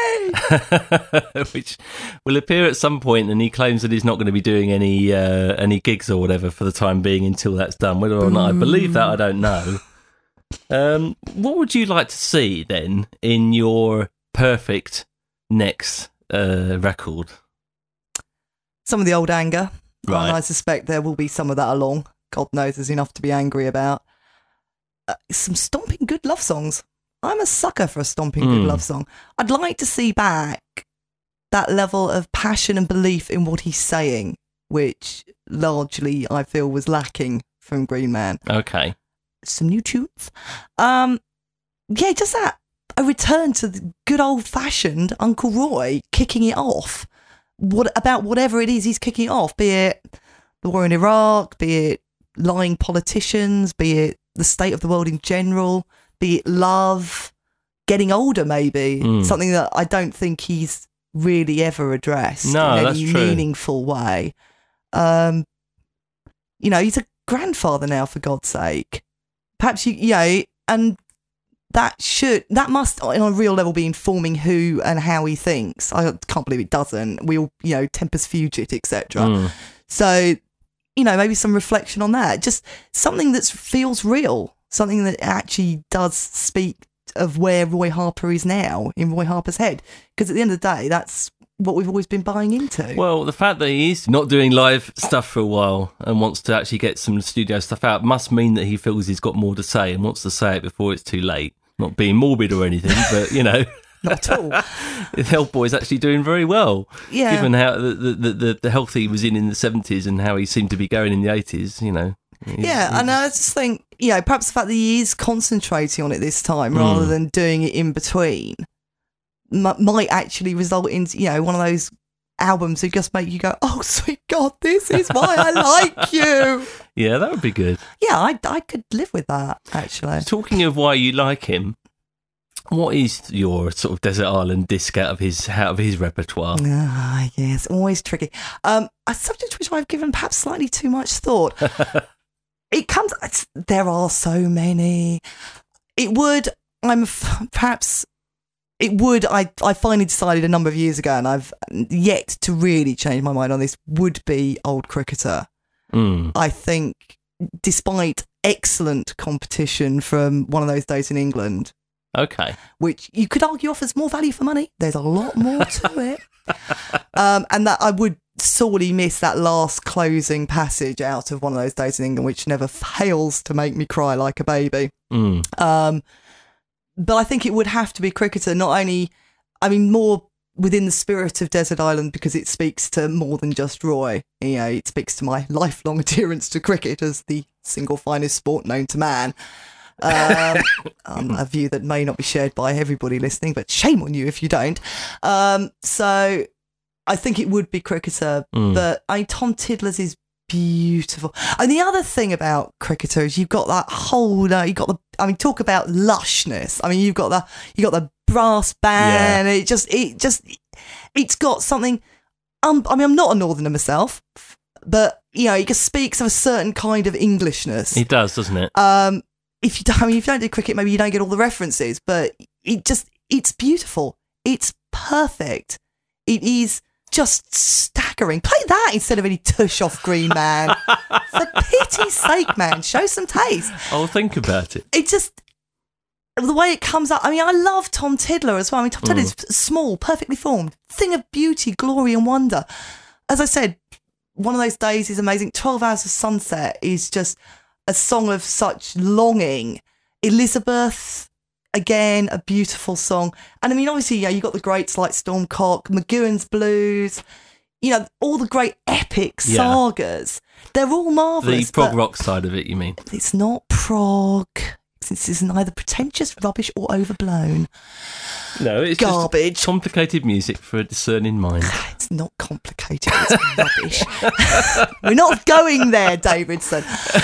Hooray! which will appear at some point, and he claims that he's not going to be doing any uh, any gigs or whatever for the time being until that's done. Whether or not I believe that, I don't know. Um, what would you like to see then in your perfect next uh, record? Some of the old anger. Right. And I suspect there will be some of that along. God knows there's enough to be angry about. Uh, some stomping good love songs. I'm a sucker for a stomping good Mm. love song. I'd like to see back that level of passion and belief in what he's saying, which largely I feel was lacking from Green Man. Okay. Some new tunes. Um, yeah, just that. A return to the good old fashioned Uncle Roy kicking it off. What about whatever it is he's kicking it off, be it the war in Iraq, be it lying politicians, be it the state of the world in general, be it love, getting older maybe, Mm. something that I don't think he's really ever addressed No, in that's any true. meaningful way. Um, you know, he's a grandfather now, for God's sake. Perhaps you, you know, and that should, that must, on a real level, be informing who and how he thinks. I can't believe it doesn't. We all, you know, tempus fugit, et cetera. Mm. So, you know, maybe some reflection on that. Just something that feels real, something that actually does speak of where Roy Harper is now in Roy Harper's head. Because at the end of the day, that's what we've always been buying into. Well, the fact that he's not doing live stuff for a while and wants to actually get some studio stuff out must mean that he feels he's got more to say and wants to say it before it's too late. Not being morbid or anything, but, you know. not at all. The old boy's actually doing very well, Yeah. given how the the, the the health he was in in the seventies and how he seemed to be going in the eighties. You know. He's, Yeah, he's, and I just think, you know, perhaps the fact that he is concentrating on it this time rather Mm. than doing it in between m- might actually result in, you know, one of those albums who just make you go, oh, sweet God, this is why I like you. Yeah, that would be good. Yeah, I, I could live with that, actually. Talking of why you like him, what is your sort of desert island disc out of his out of his repertoire? Ah, yes, always tricky. Um, a subject which I've given perhaps slightly too much thought. It comes, it's, there are so many. It would, I'm f- perhaps, it would, I, I finally decided a number of years ago, and I've yet to really change my mind on this, would be Old Cricketer. Mm. I think, despite excellent competition from One of Those Days in England, Okay. which you could argue offers more value for money, there's a lot more to it. Um, and that I would sorely miss that last closing passage out of One of Those Days in England, which never fails to make me cry like a baby. Mm. Um, but I think it would have to be Cricketer, not only, I mean, more within the spirit of Desert Island, because it speaks to more than just Roy. You know, it speaks to my lifelong adherence to cricket as the single finest sport known to man. Um, um, a view that may not be shared by everybody listening, but shame on you if you don't. Um, so I think it would be Cricketer, Mm. but I mean, Tom Tiddler's is beautiful. And the other thing about Cricketer is you've got that whole, uh, you've got the, I mean, talk about lushness. I mean, you've got the, you got the brass band. It just, it just, it's got something. Um, I mean, I'm not a northerner myself, but you know, it just speaks of a certain kind of Englishness. He does, doesn't it? Um, if you don't, I mean, if you don't do cricket, maybe you don't get all the references, but it just, it's beautiful. It's perfect. It is just staggering. Play that instead of any tush off Green Man. For pity's sake, man, show some taste. I'll think about it. It just, the way it comes up. I mean, I love Tom Tiddler as well. I mean, Tom Mm. Tiddler's small, perfectly formed, thing of beauty, glory, and wonder. As I said, One of Those Days is amazing. twelve Hours of Sunset is just a song of such longing. Elizabeth, again, a beautiful song. And I mean, obviously, yeah, you got the greats like Stormcock, McGowan's Blues, you know, all the great epic Yeah. sagas. They're all The marvellous. prog but rock side of it, you mean? it's not prog. This is neither pretentious, rubbish, or overblown. No, it's Garbage. just complicated music for a discerning mind. It's not complicated, it's rubbish. We're not going there, Davidson.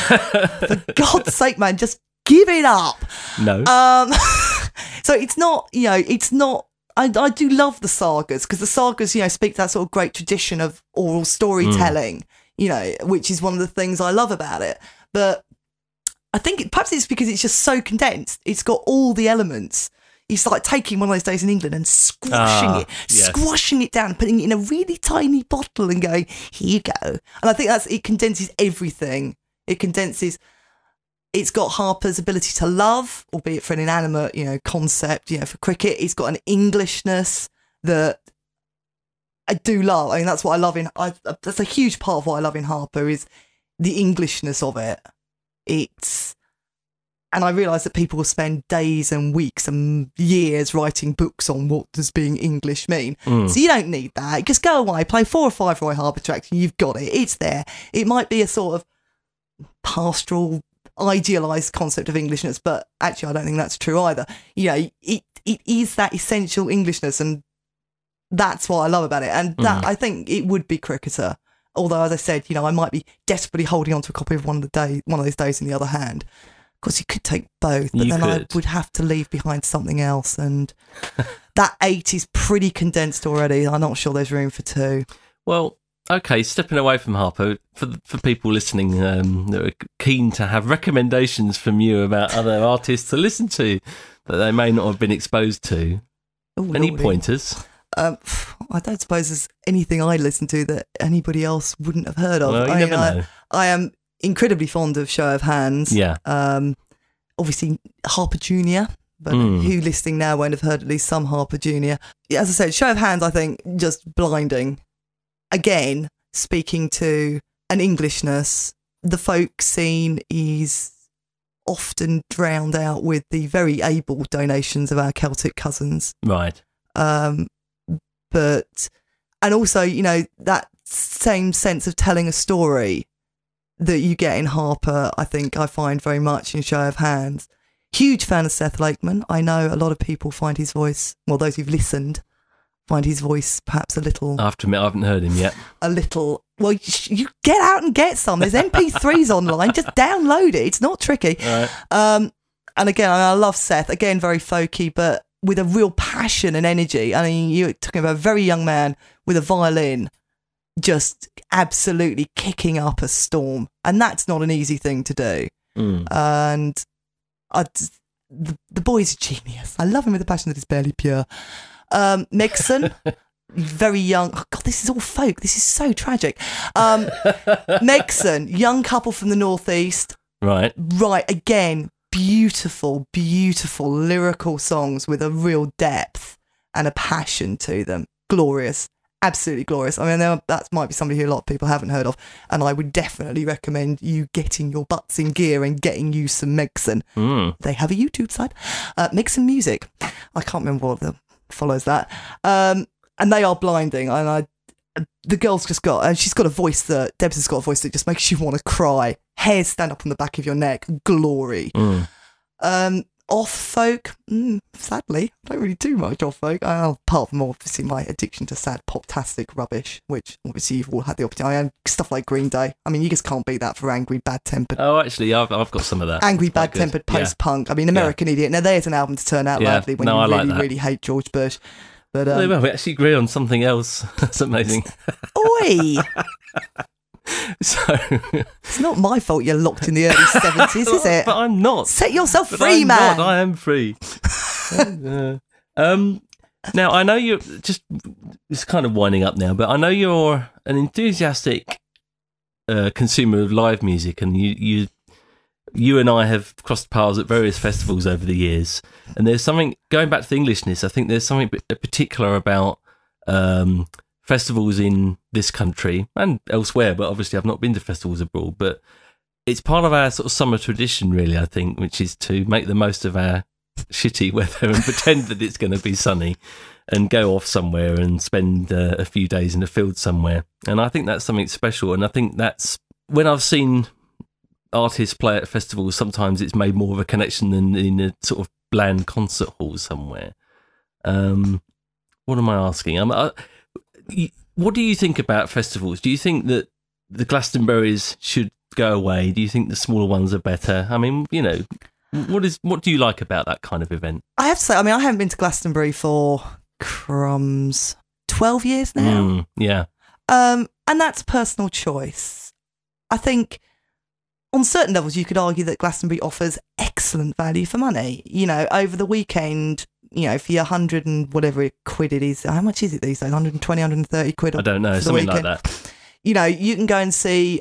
For God's sake, man, just give it up. No. Um, so it's not, you know, it's not, I, I do love the sagas, because the sagas, you know, speak to that sort of great tradition of oral storytelling, mm. you know, which is one of the things I love about it. But I think it, perhaps it's because it's just so condensed. It's got all the elements. It's like taking One of Those Days in England and squashing Ah, it, yes. squashing it down, putting it in a really tiny bottle and going, here you go. And I think that's, it condenses everything. It condenses, it's got Harper's ability to love, albeit for an inanimate, you know, concept, you know, for cricket. It's got an Englishness that I do love. I mean, that's what I love in, I, that's a huge part of what I love in Harper is the Englishness of it. It's, and I realise that people will spend days and weeks and years writing books on what does being English mean. Mm. So you don't need that. Just go away, play four or five Roy Harper tracks and you've got it. It's there. It might be a sort of pastoral, idealised concept of Englishness, but actually I don't think that's true either. You know, it it is that essential Englishness, and that's what I love about it. And that, Mm. I think it would be Cricketer. Although, as I said, you know, I might be desperately holding on to a copy of one of the day, one of those days in the other hand. Of course, you could take both, but You then I could. would have to leave behind something else. And that eight is pretty condensed already. I'm not sure there's room for two. Well, okay, stepping away from Harper, for for people listening um, that are keen to have recommendations from you about other artists to listen to that they may not have been exposed to, Ooh, any lordy. pointers? Um, I don't suppose there's anything I listen to that anybody else wouldn't have heard of. Well, you I, never I, know. I am incredibly fond of Show of Hands. Yeah. Um, obviously, Harper Junior, but Mm. who listening now won't have heard at least some Harper Junior Yeah, as I said, Show of Hands, I think, just blinding. Again, speaking to an Englishness, the folk scene is often drowned out with the very able donations of our Celtic cousins. Right. Um, but, and also, you know, that same sense of telling a story that you get in Harper, I think I find very much in Show of Hands. Huge fan of Seth Lakeman. I know a lot of people find his voice, well, those who've listened, find his voice perhaps a little... I have to admit, I haven't heard him yet. A little... Well, you, you get out and get some. There's M P threes online. Just download it. It's not tricky. Right. Um, and again, I love Seth. Again, very folky, but with a real passion and energy. I mean, you're talking about a very young man with a violin, just absolutely kicking up a storm. And that's not an easy thing to do. Mm. And I, the, the boy's a genius. I love him with a passion that is barely pure. Um, Megson, very young. Oh God, this is all folk. This is so tragic. Um, Megson, young couple from the northeast. Right. Right. Again, beautiful, beautiful lyrical songs with a real depth and a passion to them. Glorious. Absolutely glorious. I mean, there, that might be somebody who a lot of people haven't heard of, and I would definitely recommend you getting your butts in gear and getting you some Megson. Mm. They have a YouTube site, uh, Megson Music. I can't remember what the follows that, um, and they are blinding. And I, the girl's just got, and she's got a voice that Debs has got a voice that just makes you want to cry. Hairs stand up on the back of your neck. Glory. Mm. Um, off folk, mm, sadly, I don't really do much off folk. Uh, apart from obviously my addiction to sad pop-tastic rubbish, which obviously you've all had the opportunity. I am stuff like Green Day. I mean, you just can't beat that for angry, bad-tempered. Oh, actually, I've I've got some of that. Angry, Quite bad-tempered good. post-punk. I mean, American Idiot. Now, there's an album to turn out Yeah. loudly when No, you I like really, that. really hate George Bush. But Yeah. um, Well, we actually agree on something else. That's amazing. oi, So, it's not my fault you're locked in the early seventies, is it? But I'm not. Set yourself But free, I'm man. Not. I am free. Uh, um, now I know you're just. It's kind of winding up now, but I know you're an enthusiastic uh, consumer of live music, and you you you and I have crossed paths at various festivals over the years. And there's something going back to the Englishness. I think there's something particular about um, festivals in this country and elsewhere, but obviously I've not been to festivals abroad. But it's part of our sort of summer tradition, really, I think, which is to make the most of our shitty weather and pretend that it's going to be sunny and go off somewhere and spend uh, a few days in the field somewhere. And I think that's something special. And I think that's when I've seen artists play at festivals, sometimes it's made more of a connection than in a sort of bland concert hall somewhere. Um, what am I asking? Um, I, what do you think about festivals? Do you think that the Glastonburys should go away? Do you think the smaller ones are better? I mean, you know, what is what do you like about that kind of event? I have to say, I mean, I haven't been to Glastonbury for crumbs twelve years now. Mm, yeah. Um, and that's personal choice. I think on certain levels, you could argue that Glastonbury offers excellent value for money. You know, over the weekend, you know, for your hundred and whatever quid it is, how much is it these days? one hundred twenty, one hundred thirty quid? I don't know, something like that. You know, you can go and see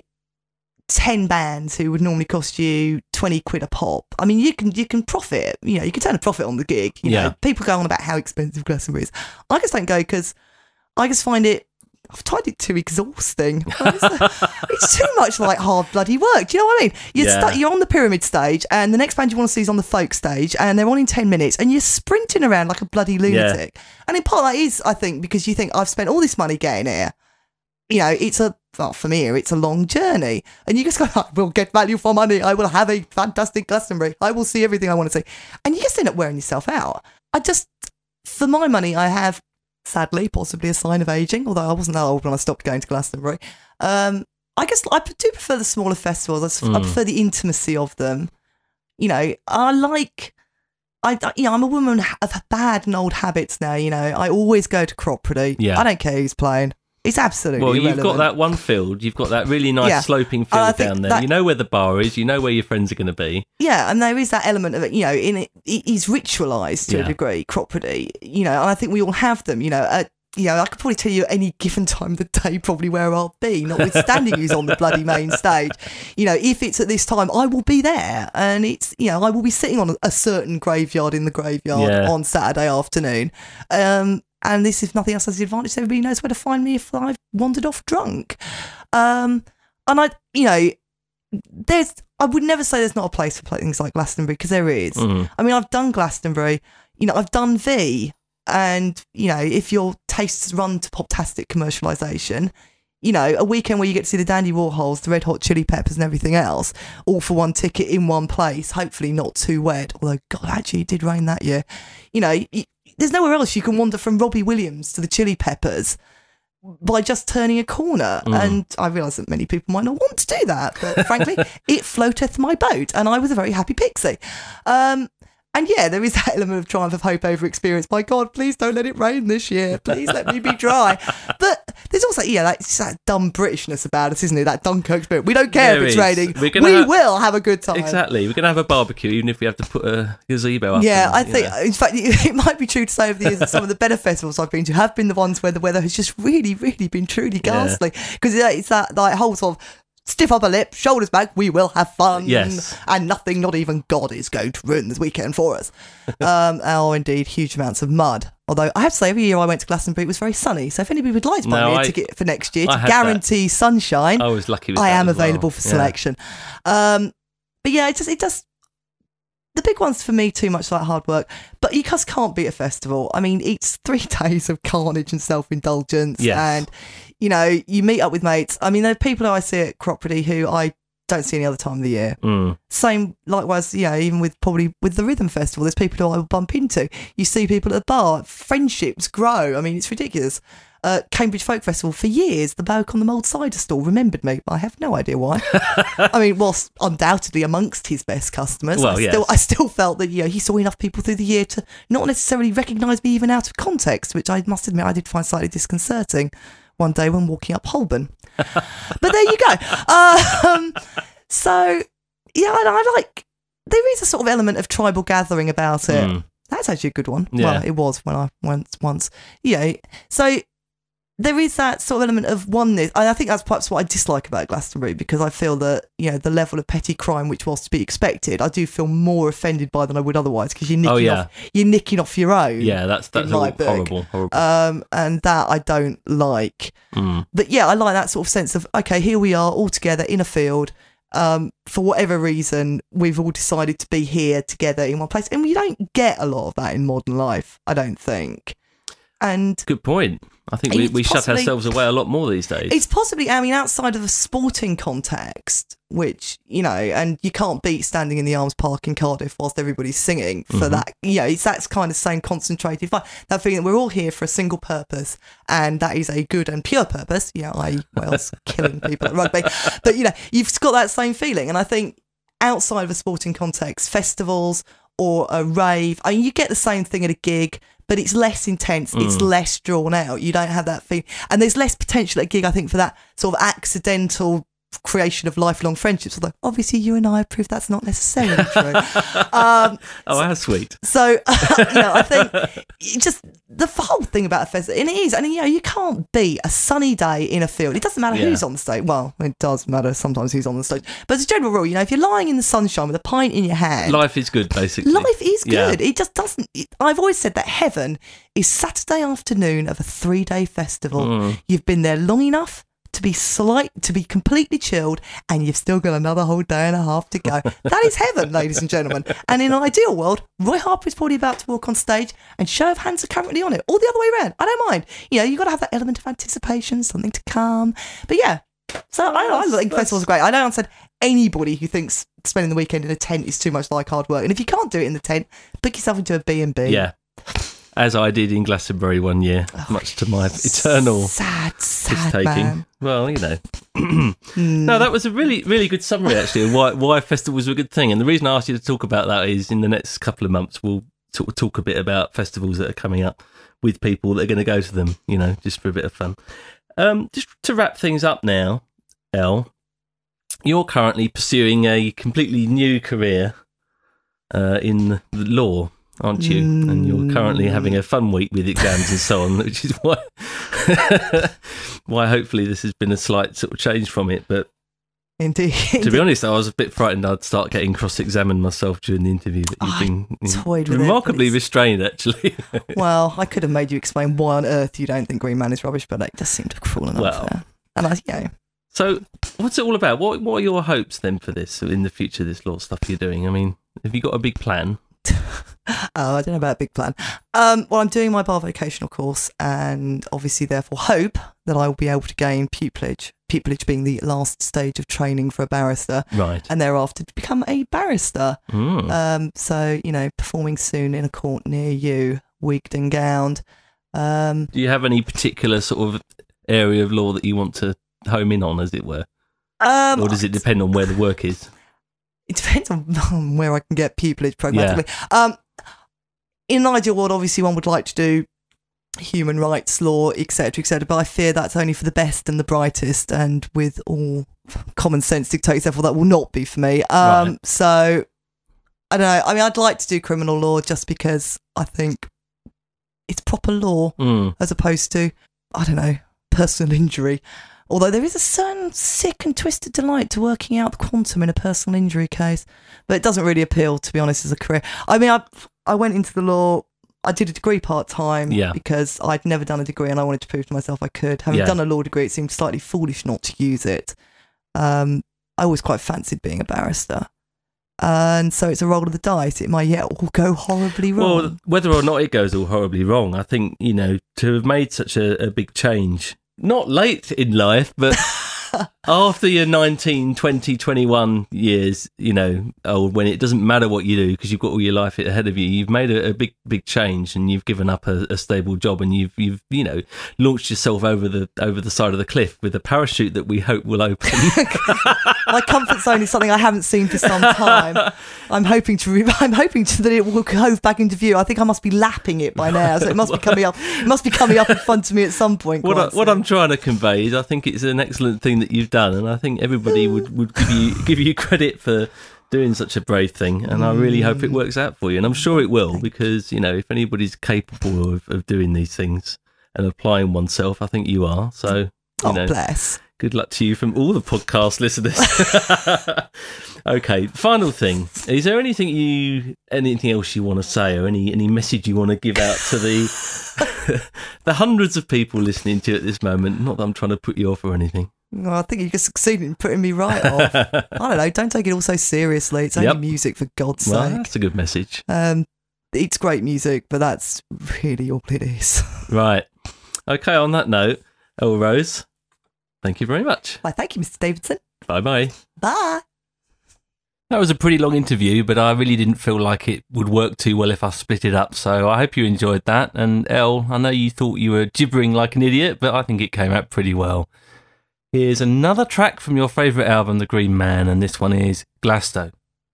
ten bands who would normally cost you twenty quid a pop. I mean, you can you can profit. You know, you can turn a profit on the gig. You Yeah. know, people go on about how expensive Glastonbury is. I just don't go because I just find it. I've tried it too exhausting. It's, it's too much like hard bloody work. Do you know what I mean? You're, Yeah. stu- you're on the pyramid stage, and the next band you want to see is on the folk stage, and they're on in ten minutes, and you're sprinting around like a bloody lunatic. And in part that is, I think, because you think I've spent all this money getting here. You know, it's a well, for me, it's a long journey, and you just go, I will get value for money. I will have a fantastic Glastonbury. I will see everything I want to see, and you just end up wearing yourself out. I just, for my money, I have. Sadly, possibly a sign of ageing, although I wasn't that old when I stopped going to Glastonbury. Um, I guess I do prefer the smaller festivals. I, s- I Mm. prefer the intimacy of them. You know, I like, I, I- you know, I'm a woman of bad and old habits now. You know, I always go to Cropredy. Yeah. I don't care who's playing. It's absolutely Well, you've irrelevant. got that one field. You've got that really nice Yeah. sloping And I field think down there. that- You know where the bar is. You know where your friends are going to be. Yeah, and there is that element of it, you know, in it, it is ritualised to Yeah. a degree, Cropredy, you know, and I think we all have them, you know, uh, you know, I could probably tell you at any given time of the day probably where I'll be, notwithstanding who's on the bloody main stage. You know, if it's at this time, I will be there, and it's, you know, I will be sitting on a certain graveyard in the graveyard Yeah. on Saturday afternoon. Um, and this, if nothing else, has the advantage, everybody knows where to find me if I've wandered off drunk. Um, and I, you know, there's, I would never say there's not a place for things like Glastonbury, because there is. Mm. I mean, I've done Glastonbury, you know, I've done V, and, you know, if your tastes run to poptastic commercialisation, you know, a weekend where you get to see the Dandy Warhols, the Red Hot Chili Peppers and everything else, all for one ticket in one place, hopefully not too wet, although, God, actually, it did rain that year. You know, y- there's nowhere else you can wander from Robbie Williams to the Chili Peppers by just turning a corner. Mm. And I realise that many people might not want to do that, but frankly, it floateth my boat, and I was a very happy pixie. Um, and yeah, there is that element of triumph of hope over experience. My God, please don't let it rain this year. Please let me be dry. But there's also, yeah, that, it's that dumb Britishness about us, isn't it? That Dunkirk spirit. We don't care There if it's is. raining. We're gonna We have- will have a good time. Exactly. We're going to have a barbecue, even if we have to put a gazebo up. Yeah, and, I you think, know. in fact, it might be true to say over the years that some of the better festivals I've been to have been the ones where the weather has just really, really been truly ghastly. Because yeah, it's that like whole sort of stiff upper lip, shoulders back, we will have fun. Yes. And nothing, not even God, is going to ruin this weekend for us. um, or indeed, huge amounts of mud. Although I have to say, every year I went to Glastonbury, it was very sunny. So if anybody would like to buy No, me a I- ticket for next year I to had guarantee sunshine, I was lucky with I that am as well. available for Yeah. selection. Um, but yeah, it just, it just, the big one's for me too much like hard work, but you just can't beat a festival. I mean, it's three days of carnage and self-indulgence, Yes. and you know, you meet up with mates. I mean, there are people who I see at Cropredy who I don't see any other time of the year. Mm. Same, likewise, you know, even with probably with the Rhythm Festival, there's people who I will bump into. You see people at the bar, friendships grow. I mean, it's ridiculous. Uh, Cambridge Folk Festival, for years, the bloke on the mulled cider stall remembered me, but I have no idea why. I mean, whilst undoubtedly amongst his best customers, Well, I, yes. still, I still felt that, you know, he saw enough people through the year to not necessarily recognise me even out of context, which I must admit I did find slightly disconcerting one day when walking up Holborn. But there you go. Um, so, yeah, and I like, there is a sort of element of tribal gathering about it. Mm. That's actually a good one. Yeah. Well, it was when I went once. Yeah. So there is that sort of element of oneness. And I think that's perhaps what I dislike about Glastonbury, because I feel that, you know, the level of petty crime which was to be expected, I do feel more offended by than I would otherwise, because you're nicking Oh, yeah. off you're nicking off your own. Yeah, that's that's in my all book. horrible. horrible. Um, and that I don't like. Mm. But yeah, I like that sort of sense of, okay, here we are all together in a field. Um, for whatever reason, we've all decided to be here together in one place. And we don't get a lot of that in modern life, I don't think. And Good point. I think we, It's we shut possibly- ourselves away a lot more these days. it's possibly, I mean, outside of a sporting context, which, you know, and you can't beat standing in the Arms Park in Cardiff whilst everybody's singing for Mhm. that, you know, it's that kind of same concentrated vibe, that feeling that we're all here for a single purpose, and that is a good and pure purpose, you know, that is, Wales killing people at rugby. But, you know, you've got that same feeling. And I think outside of a sporting context, festivals or a rave, I mean, you get the same thing at a gig, but it's less intense, it's Mm. less drawn out. You don't have that feeling. And there's less potential at a gig, I think, for that sort of accidental creation of lifelong friendships. Although, obviously, you and I have proved that's not necessarily true. um, oh, how sweet. so, you know, I think it just the whole thing about a festival, and it is, and you know, you can't beat a sunny day in a field. It doesn't matter Yeah. who's on the stage. Well, it does matter sometimes who's on the stage. But as a general rule, you know, if you're lying in the sunshine with a pint in your hand, Life is good, basically. life is Yeah. good. It just doesn't. It, I've always said that heaven is Saturday afternoon of a three-day festival. Mm. You've been there long enough to be slight, to be completely chilled, and you've still got another whole day and a half to go. That is heaven, ladies and gentlemen. And in an ideal world, Roy Harper is probably about to walk on stage, and show of hands are currently on it, or the other way around. I don't mind. You know, you've got to have that element of anticipation, something to come. But yeah, so I, I think that's- festivals are great. I don't understand anybody who thinks spending the weekend in a tent is too much like hard work. And if you can't do it in the tent, book yourself into a B and B. Yeah. As I did in Glastonbury one year, much to my eternal sad, sad piss-taking. man. Well, you know. Mm. No, that was a really, really good summary, actually, of why, why festivals are a good thing. And the reason I asked you to talk about that is in the next couple of months, we'll talk, talk a bit about festivals that are coming up with people that are going to go to them, you know, just for a bit of fun. Um, just to wrap things up now, Elle, you're currently pursuing a completely new career uh, in the law, aren't you? Mm. And you're currently having a fun week with exams and so on, which is why why hopefully this has been a slight sort of change from it. But indeed, to be honest, I was a bit frightened I'd start getting cross-examined myself during the interview. That you've oh, been toyed with remarkably it, restrained, actually. Well, I could have made you explain why on earth you don't think Green Man is rubbish, but it just seemed to have fallen well, off there. And I, you know, So, what's it all about? What What are your hopes then for this in the future? This law stuff you're doing. I mean, have you got a big plan? Oh, I don't know about a big plan. Um, well, I'm doing my bar vocational course, and obviously, therefore, hope that I will be able to gain pupillage. Pupillage being the last stage of training for a barrister, right? And thereafter to become a barrister. Mm. Um, so you know, performing soon in a court near you, wigged and gowned. Um, Do you have any particular sort of area of law that you want to home in on, as it were, um, or does it depend on where the work is? It depends on where I can get pupillage pragmatically. Yeah. Um, in an ideal world, obviously, one would like to do human rights law, et cetera, et cetera. But I fear that's only for the best and the brightest, and with all common sense dictates, therefore, that will not be for me. Um, right. So, I don't know. I mean, I'd like to do criminal law just because I think it's proper law mm. as opposed to, I don't know, personal injury. Although there is a certain sick and twisted delight to working out the quantum in a personal injury case. But it doesn't really appeal, to be honest, as a career. I mean, I I went into the law, I did a degree part-time yeah. because I'd never done a degree and I wanted to prove to myself I could. Having yeah. done a law degree, it seemed slightly foolish not to use it. Um, I always quite fancied being a barrister. And so it's a roll of the dice. It might yet all go horribly wrong. Well, whether or not it goes all horribly wrong, I think, you know, to have made such a, a big change, not late in life, but after your nineteen, twenty, twenty-one years, you know, old, when it doesn't matter what you do because you've got all your life ahead of you, you've made a, a big, big change, and you've given up a, a stable job, and you've, you've, you know, launched yourself over the over the side of the cliff with a parachute that we hope will open. My comfort zone is something I haven't seen for some time. I'm hoping to, re- I'm hoping to, that it will hove back into view. I think I must be lapping it by now, so it must be coming up. It must be coming up in front of me at some point. What, I, what I'm trying to convey is, I think it's an excellent thing that you've done, and I think everybody would, would give you give you credit for doing such a brave thing, and I really hope it works out for you, and I'm sure it will, because, you know, if anybody's capable of, of doing these things and applying oneself, I think you are. So, you oh, know, bless. Good luck to you from all the podcast listeners. Okay, final thing. Is there anything you, anything else you want to say, or any, any message you want to give out to the the hundreds of people listening to you at this moment? Not that I'm trying to put you off or anything. Well, I think you just succeeded in putting me right off. I don't know. Don't take it all so seriously. It's only Yep. music, for God's Well, sake. that's a good message. Um, it's great music, but that's really all it is. Right. Okay, on that note, Elle Rose, thank you very much. Why, thank you, Mister Davidson. Bye-bye. Bye. That was a pretty long interview, but I really didn't feel like it would work too well if I split it up, so I hope you enjoyed that. And Elle, I know you thought you were gibbering like an idiot, but I think it came out pretty well. Here's another track from your favourite album, The Green Man, and this one is Glasto.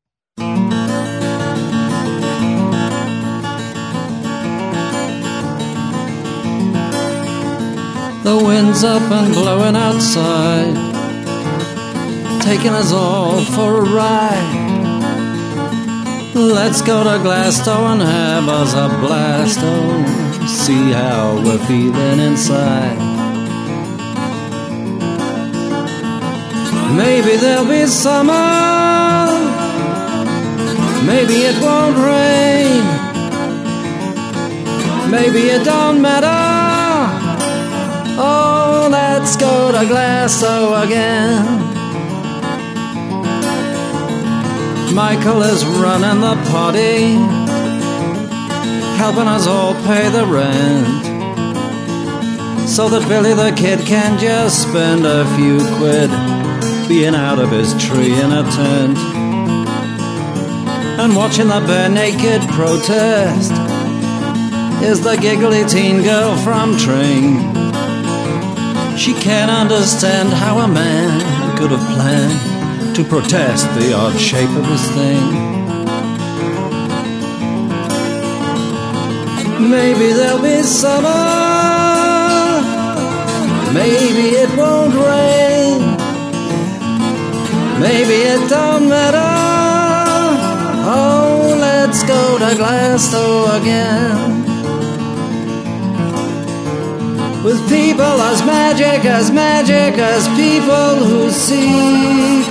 The wind's up and blowing outside, taking us all for a ride. Let's go to Glasgow and have us a blast, oh, see how we're feeling inside. Maybe there'll be summer, maybe it won't rain, maybe it don't matter. Oh, let's go to Glasgow again. Michael is running the party, helping us all pay the rent, so that Billy the Kid can just spend a few quid being out of his tree in a tent and watching the bare naked protest is the giggly teen girl from Tring. She can't understand how a man could have planned to protest the odd shape of his thing. Maybe there'll be summer, maybe it won't rain, maybe it don't matter. Oh, let's go to Glasgow again. With people as magic, as magic as people who see.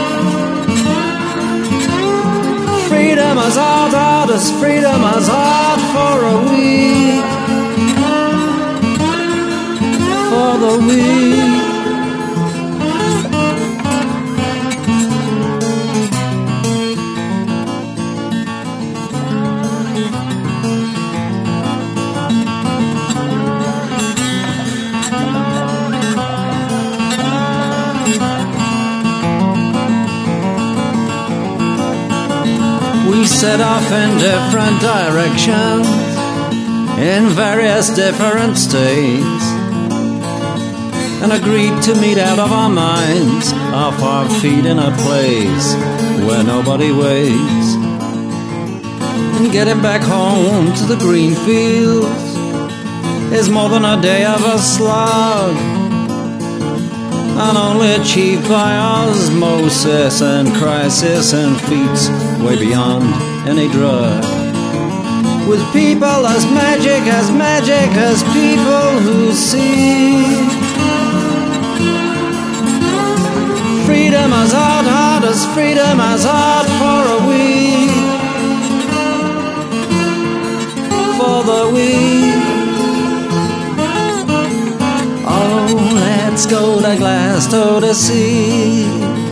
Freedom as art, art as freedom as art for a week. For the week. set off in different directions, in various different states, and agreed to meet out of our minds, off our feet in a place where nobody waits. And getting back home to the green fields is more than a day of a slog, and only achieved by osmosis and crisis and feats way beyond any drug. With people as magic, as magic as people who see freedom as hard, hard as freedom as hard for a week, for the week. Oh, let's go to Glasgow to see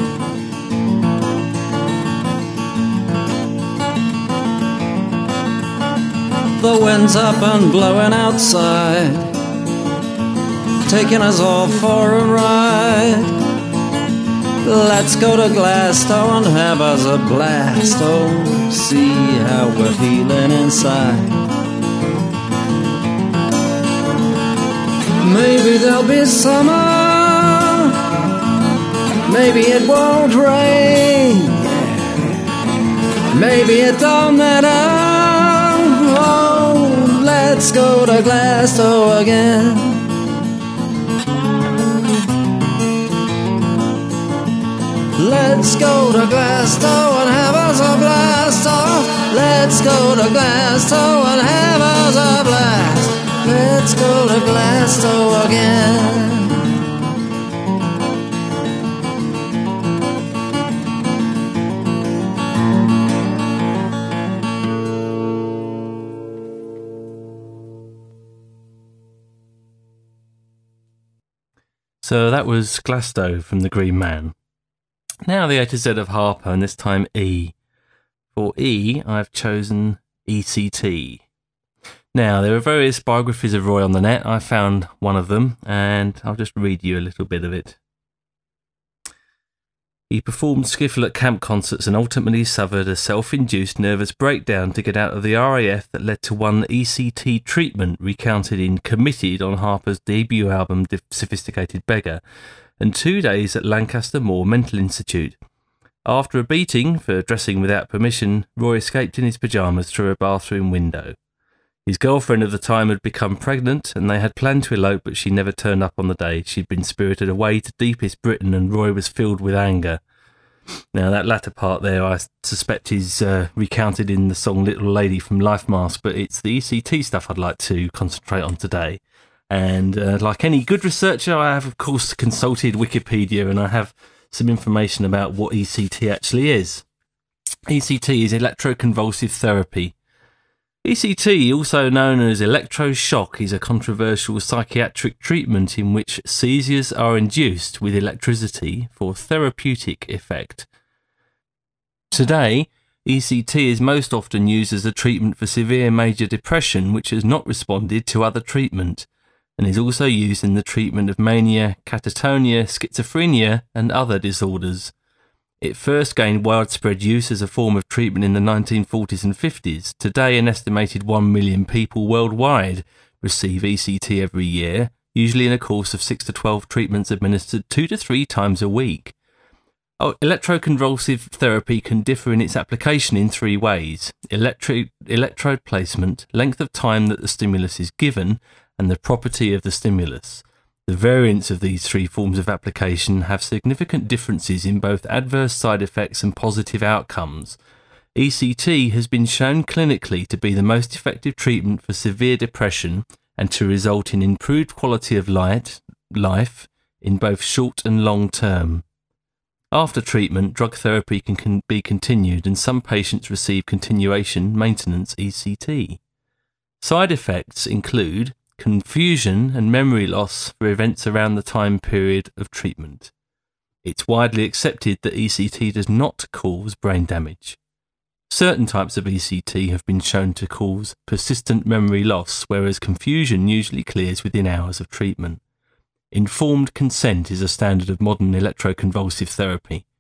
the wind's up and blowing outside, taking us all for a ride. Let's go to Glasgow and have us a blast. Oh, see how we're feeling inside. Maybe there'll be summer, maybe it won't rain, maybe it don't matter. Oh, let's go to Glasgow again. Let's go to Glasgow and have us a blast. Oh, let's go to Glasgow and have us a blast. Let's go to Glasgow again. So that was Glasgow from The Green Man. Now the A to Z of Harper, and this time E. For E, I've chosen E C T. Now, there are various biographies of Roy on the net. I found one of them, and I'll just read you a little bit of it. He performed skiffle at camp concerts and ultimately suffered a self-induced nervous breakdown to get out of the R A F that led to one E C T treatment recounted in Committed on Harper's debut album Sophisticated Beggar, and two days at Lancaster Moor Mental Institute. After a beating for dressing without permission, Roy escaped in his pyjamas through a bathroom window. His girlfriend of the time had become pregnant, and they had planned to elope, but she never turned up on the day. She'd been spirited away to deepest Britain, and Roy was filled with anger. Now, that latter part there, I suspect is uh, recounted in the song Little Lady from Life Mask, but it's the E C T stuff I'd like to concentrate on today. And uh, like any good researcher, I have, of course, consulted Wikipedia, and I have some information about what E C T actually is. E C T is electroconvulsive therapy. E C T, also known as electroshock, is a controversial psychiatric treatment in which seizures are induced with electricity for therapeutic effect. Today, E C T is most often used as a treatment for severe major depression which has not responded to other treatment, and is also used in the treatment of mania, catatonia, schizophrenia, and other disorders. It first gained widespread use as a form of treatment in the nineteen forties and fifties. Today, an estimated one million people worldwide receive E C T every year, usually in a course of six to twelve treatments administered two to three times a week. Oh, electroconvulsive therapy can differ in its application in three ways: Electro- electrode placement, length of time that the stimulus is given, and the property of the stimulus. The variants of these three forms of application have significant differences in both adverse side effects and positive outcomes. E C T has been shown clinically to be the most effective treatment for severe depression and to result in improved quality of light, life in both short and long term. After treatment, drug therapy can, can be continued, and some patients receive continuation maintenance E C T. Side effects include confusion and memory loss for events around the time period of treatment. It's widely accepted that E C T does not cause brain damage. Certain types of E C T have been shown to cause persistent memory loss, whereas confusion usually clears within hours of treatment. Informed consent is a standard of modern electroconvulsive therapy.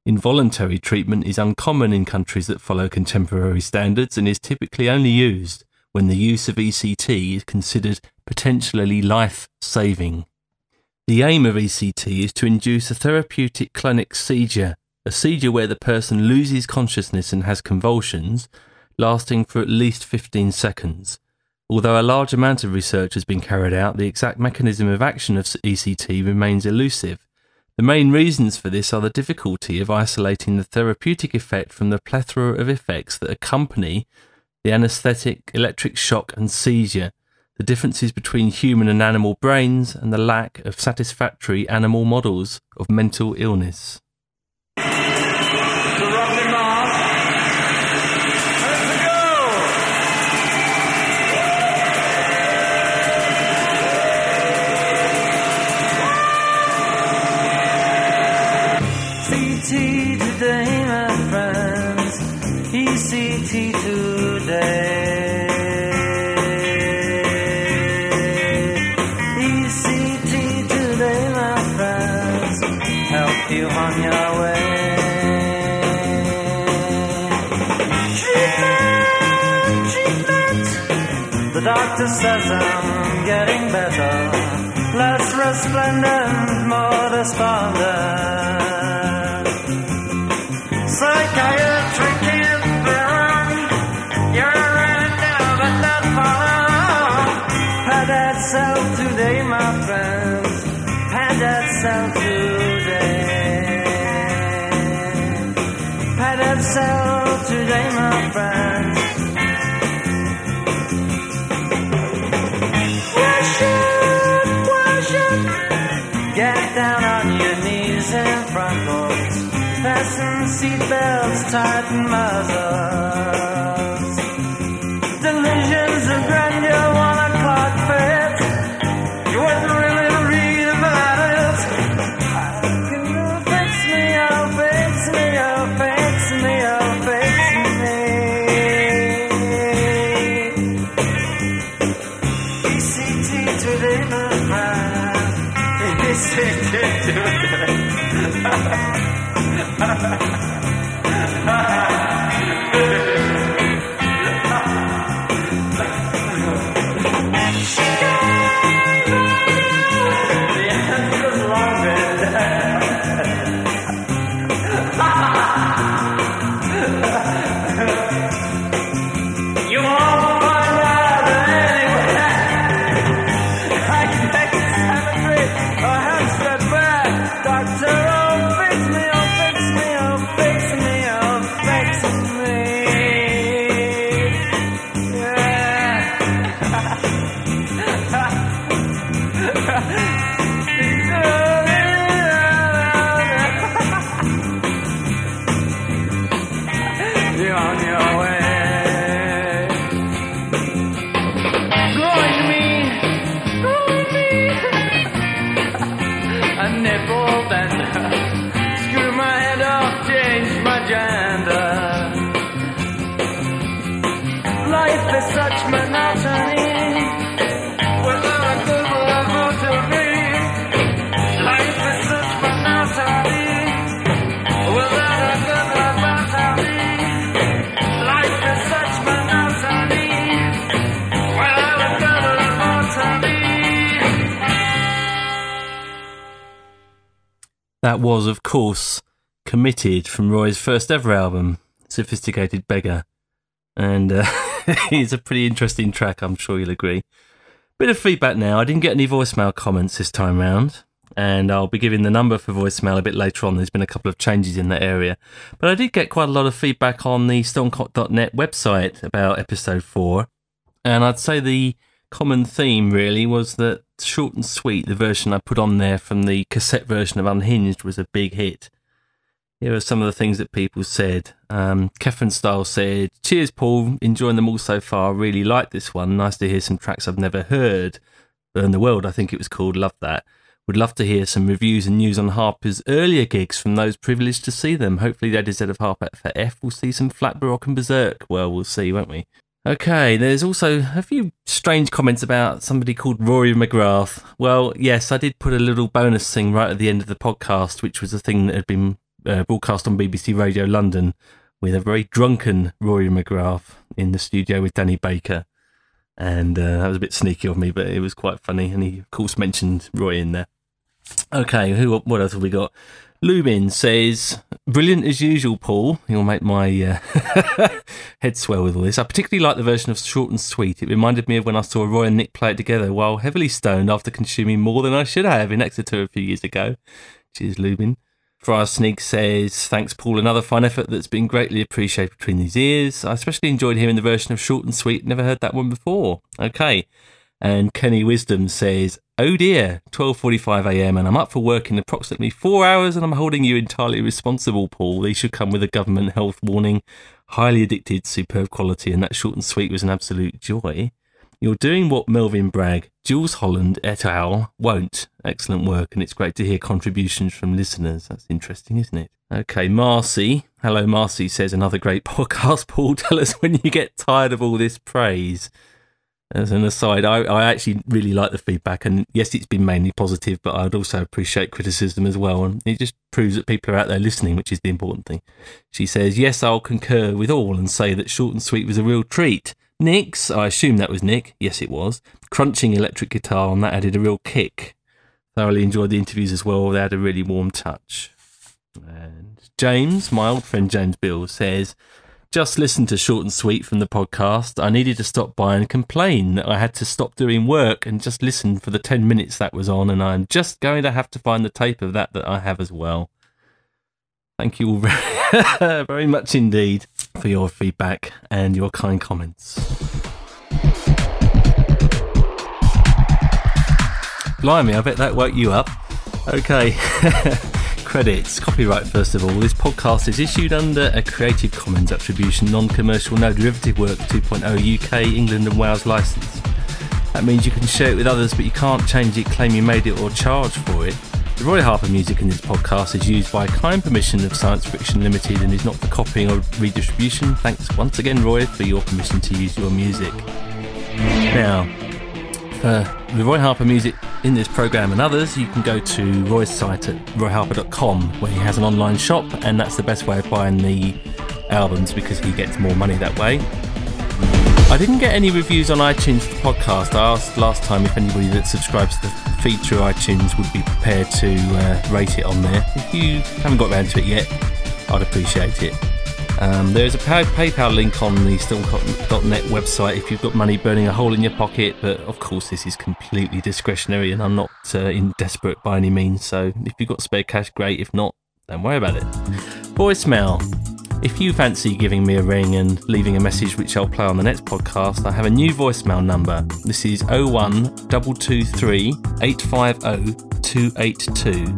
Involuntary treatment is uncommon in countries that follow contemporary standards and is typically only used when the use of E C T is considered potentially life-saving. The aim of E C T is to induce a therapeutic clonic seizure, a seizure where the person loses consciousness and has convulsions, lasting for at least fifteen seconds. Although a large amount of research has been carried out, the exact mechanism of action of E C T remains elusive. The main reasons for this are the difficulty of isolating the therapeutic effect from the plethora of effects that accompany the anaesthetic, electric shock and seizure, the differences between human and animal brains, and the lack of satisfactory animal models of mental illness. E C T today, my friends. E C T today. E C T today, my friends. Help you on your way. Treatment, treatment. The doctor says I'm getting better. Less resplendent, more despondent. Psychiatric is wrong. You're right now, but not far. Pat that cell today, my friends. Pat that cell today. Pat that cell today, my friends. Worship, worship. Get down on your knees in front folks. Fasten seatbelts, tighten muzzles. Delusions of grandeur, one o'clock fit. You wouldn't really read about it. Can you fix me, oh, fix me, oh, fix me, oh, fix me. E C T today, my friend. E C T today. That was, of course, Committed from Roy's first ever album, Sophisticated Beggar. And uh, it's a pretty interesting track, I'm sure you'll agree. Bit of feedback now. I didn't get any voicemail comments this time round, and I'll be giving the number for voicemail a bit later on. There's been a couple of changes in that area. But I did get quite a lot of feedback on the Stonecot dot net website about episode four. And I'd say the common theme really was that short and sweet, the version I put on there from the cassette version of Unhinged, was a big hit. Here are some of the things that people said. Um, Kefren Style said, "Cheers, Paul. Enjoying them all so far. Really like this one. Nice to hear some tracks I've never heard. Burn the World, I think it was called. Love that. Would love to hear some reviews and news on Harper's earlier gigs from those privileged to see them. Hopefully the editor of Harper for F will see some Flat Baroque and Berserk. Well, we'll see, won't we?" Okay, there's also a few strange comments about somebody called Rory McGrath. Well, yes, I did put a little bonus thing right at the end of the podcast, which was a thing that had been uh, broadcast on B B C Radio London with a very drunken Rory McGrath in the studio with Danny Baker. And uh, that was a bit sneaky of me, but it was quite funny. And he, of course, mentioned Roy in there. Okay, who? What else have we got? Lubin says, brilliant as usual, Paul. You'll make my uh, head swell with all this. I particularly like the version of Short and Sweet. It reminded me of when I saw Roy and Nick play it together while heavily stoned after consuming more than I should have in Exeter a few years ago. Cheers, Lubin. Friar Sneak says, thanks, Paul. Another fine effort that's been greatly appreciated between these ears. I especially enjoyed hearing the version of Short and Sweet. Never heard that one before. Okay. And Kenny Wisdom says, oh dear, twelve forty-five a m and I'm up for work in approximately four hours and I'm holding you entirely responsible, Paul. These should come with a government health warning. Highly addicted, superb quality, and that Short and Sweet was an absolute joy. You're doing what Melvin Bragg, Jules Holland et al. Won't. Excellent work, and it's great to hear contributions from listeners. That's interesting, isn't it? Okay, Marcy. Hello, Marcy says, another great podcast, Paul. Tell us when you get tired of all this praise. As an aside, I, I actually really like the feedback, and yes, it's been mainly positive, but I'd also appreciate criticism as well, and it just proves that people are out there listening, which is the important thing. She says, yes, I'll concur with all and say that Short and Sweet was a real treat. Nick's, I assume that was Nick, yes it was, crunching electric guitar, and that added a real kick. Thoroughly enjoyed the interviews as well, they had a really warm touch. And James, my old friend James Bill, says, just listened to Short and Sweet from the podcast. I needed to stop by and complain that I had to stop doing work and just listen for the ten minutes that was on, and I'm just going to have to find the tape of that that I have as well. Thank you all very, very much indeed for your feedback and your kind comments. Blimey, I bet that woke you up. Okay. Credits. Copyright, first of all. This podcast is issued under a Creative Commons Attribution Non-Commercial No Derivative Work two point oh U K, England and Wales licence. That means you can share it with others, but you can't change it, claim you made it or charge for it. The Roy Harper music in this podcast is used by kind permission of Science Fiction Limited and is not for copying or redistribution. Thanks once again, Roy, for your permission to use your music. Now, for the Roy Harper music in this programme and others, you can go to Roy's site at roy harper dot com, where he has an online shop, and that's the best way of buying the albums because he gets more money that way. I didn't get any reviews on iTunes for the podcast. I asked last time if anybody that subscribes to the feed through iTunes would be prepared to uh, rate it on there. If you haven't got around to it yet, I'd appreciate it. Um, there's a pay- PayPal link on the stonecott dot net website if you've got money burning a hole in your pocket, but of course this is completely discretionary and I'm not uh, in desperate by any means, so if you've got spare cash, great. If not, don't worry about it. Voicemail. If you fancy giving me a ring and leaving a message which I'll play on the next podcast, I have a new voicemail number. This is oh one two two three eight five oh two eight two.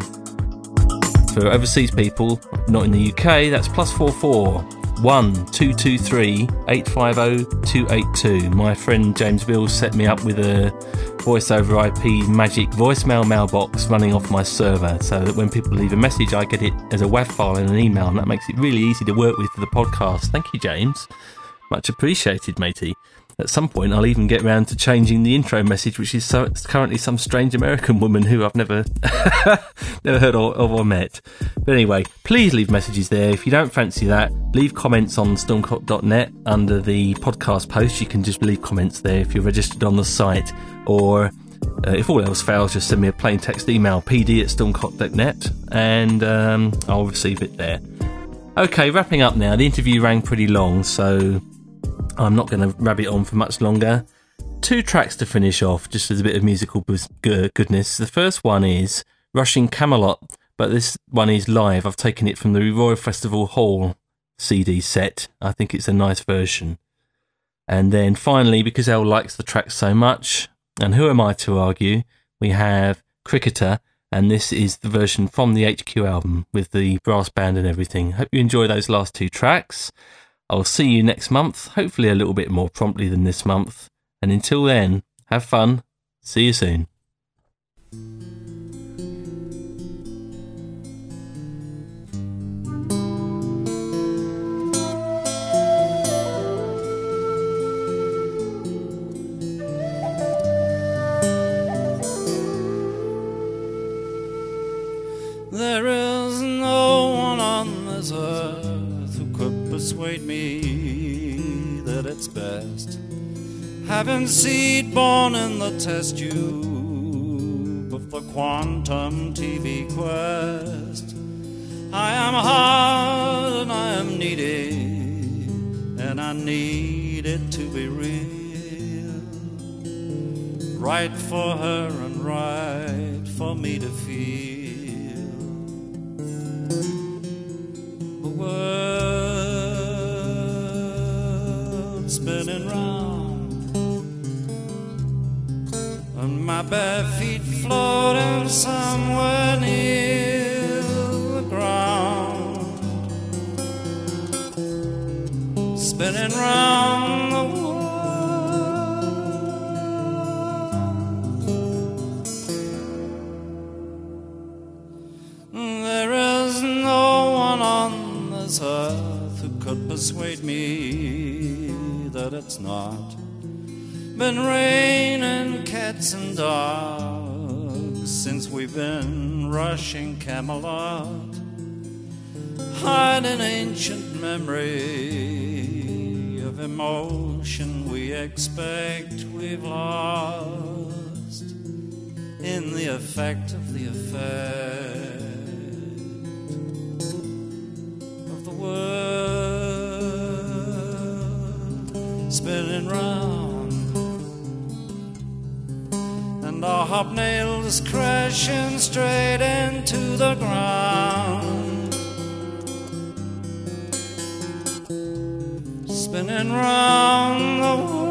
For overseas people not in the U K, that's plus four four one two two three eight five oh two eight two. My friend James Bill set me up with a voice over I P magic voicemail mailbox running off my server, so that when people leave a message, I get it as a W A V file in an email, and that makes it really easy to work with for the podcast. Thank you, James. Much appreciated, matey. At some point, I'll even get round to changing the intro message, which is so, it's currently some strange American woman who I've never never heard of, of or met. But anyway, please leave messages there. If you don't fancy that, leave comments on stonecott dot net under the podcast post. You can just leave comments there if you're registered on the site. Or uh, if all else fails, just send me a plain text email, p d at stonecott dot net, and um, I'll receive it there. Okay, wrapping up now. The interview ran pretty long, so I'm not going to rabbit on for much longer. Two tracks to finish off, just as a bit of musical buzz- goodness. The first one is Rushing Camelot, but this one is live. I've taken it from the Royal Festival Hall C D set. I think it's a nice version. And then finally, because Elle likes the track so much, and who am I to argue, we have Cricketer, and this is the version from the H Q album with the brass band and everything. Hope you enjoy those last two tracks. I'll see you next month, hopefully a little bit more promptly than this month. And until then, have fun. See you soon. There is no one on quest, having seed born in the test tube of the quantum T V quest. I am hard and I am needy, and I need it to be real, right for her and right for me to feel. The world spinning round, and my bare feet floating somewhere near the ground, spinning round the world. There is no one on this earth who could persuade me that it's not been raining cats and dogs since we've been rushing Camelot, hiding ancient memory of emotion we expect we've lost in the effect of the effect of the world spinning round, and our hobnails crashing straight into the ground, spinning round the world.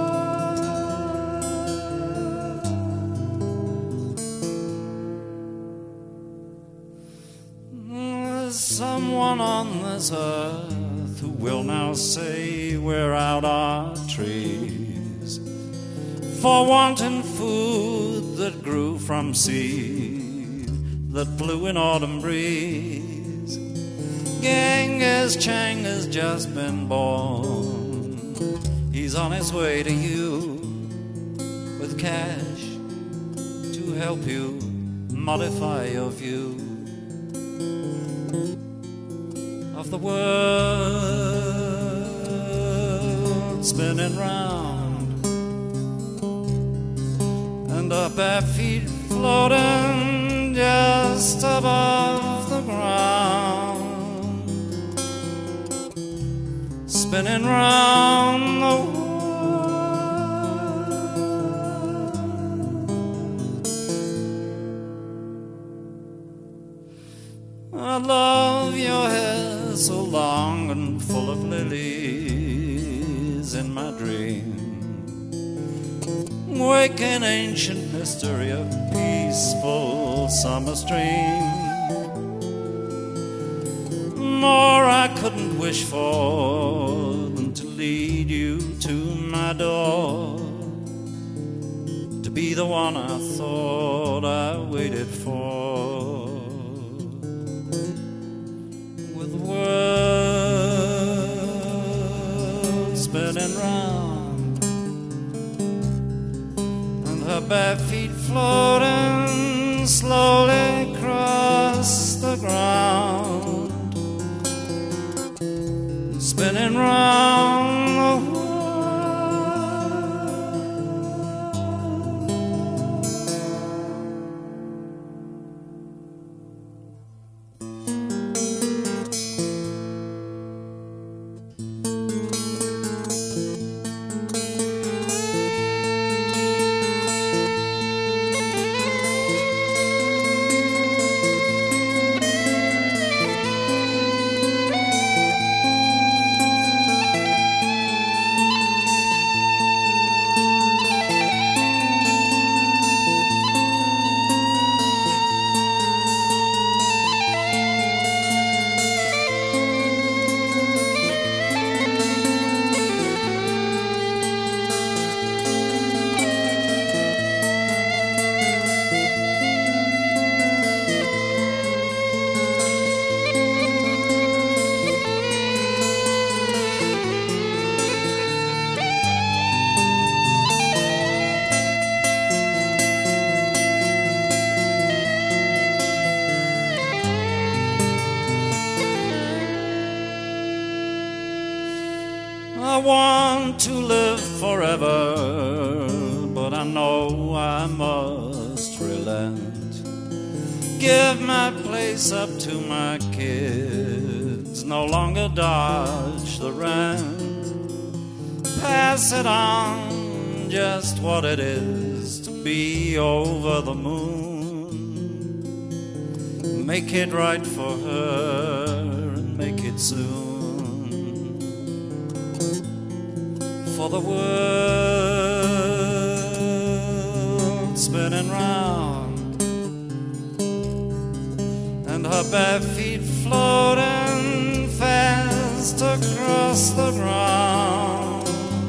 There's someone on this earth who will now say we're out our trees for wanting food that grew from seed that blew in autumn breeze. Genghis Chang has just been born. He's on his way to you with cash to help you modify your view of the world spinning round, and our bare feet floating just above the ground, spinning round the world. I love your hair so long and full of lilies in my dream, waking ancient mystery of peaceful summer stream. More I couldn't wish for than to lead you to my door, to be the one I thought I waited for. With the world spinning round, and her bare feet floating slowly across the ground, spinning round the world. want to live forever, but I know I must relent. Give my place up to my kids, no longer dodge the rent. Pass it on, just what it is to be over the moon. Make it right for her and make it soon. For the world spinning round, and her bare feet floating fast across the ground,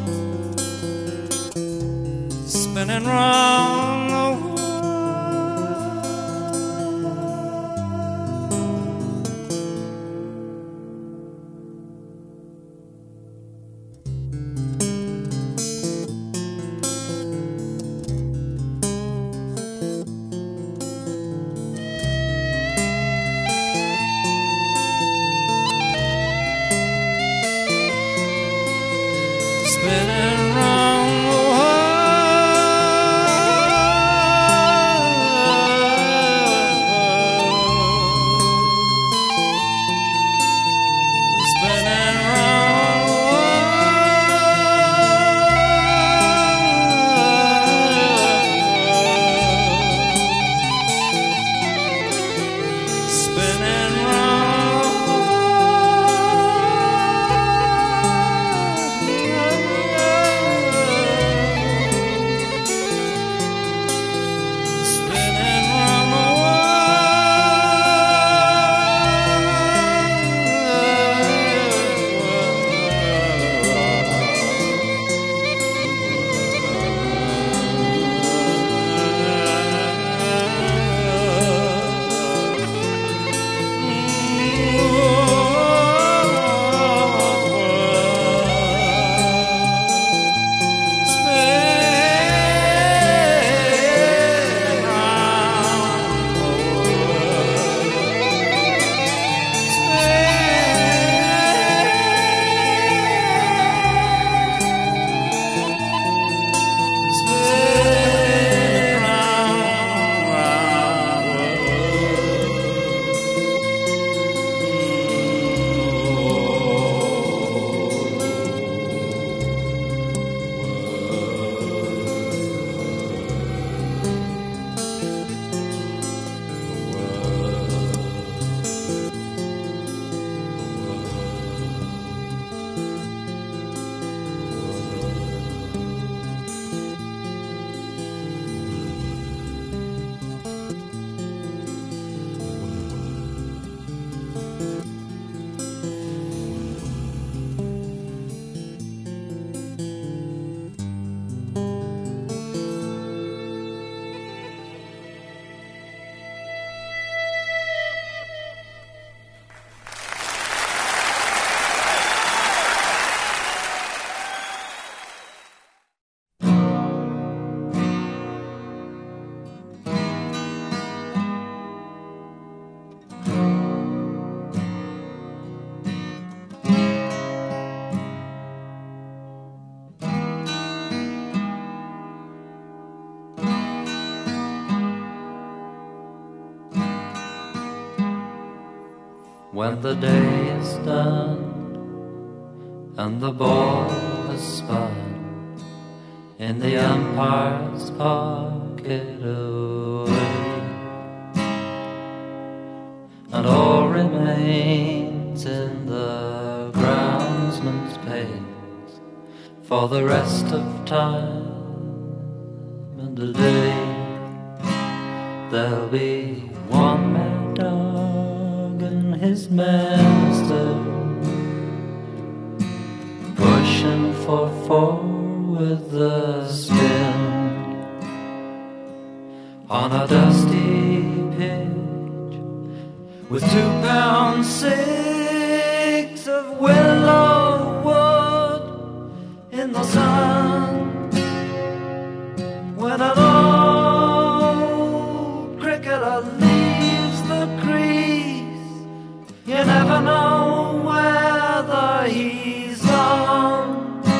spinning round the world. When the day is done and the ball has spun in the umpire's pocket away, and all remains in the groundsman's pace for the rest of time and the day, there'll be one mad dog and his master pushing for four with the spin on a dusty pitch with two pound six of willow wood in the sun. When an old cricketer leaves the crease, you never know whether he's on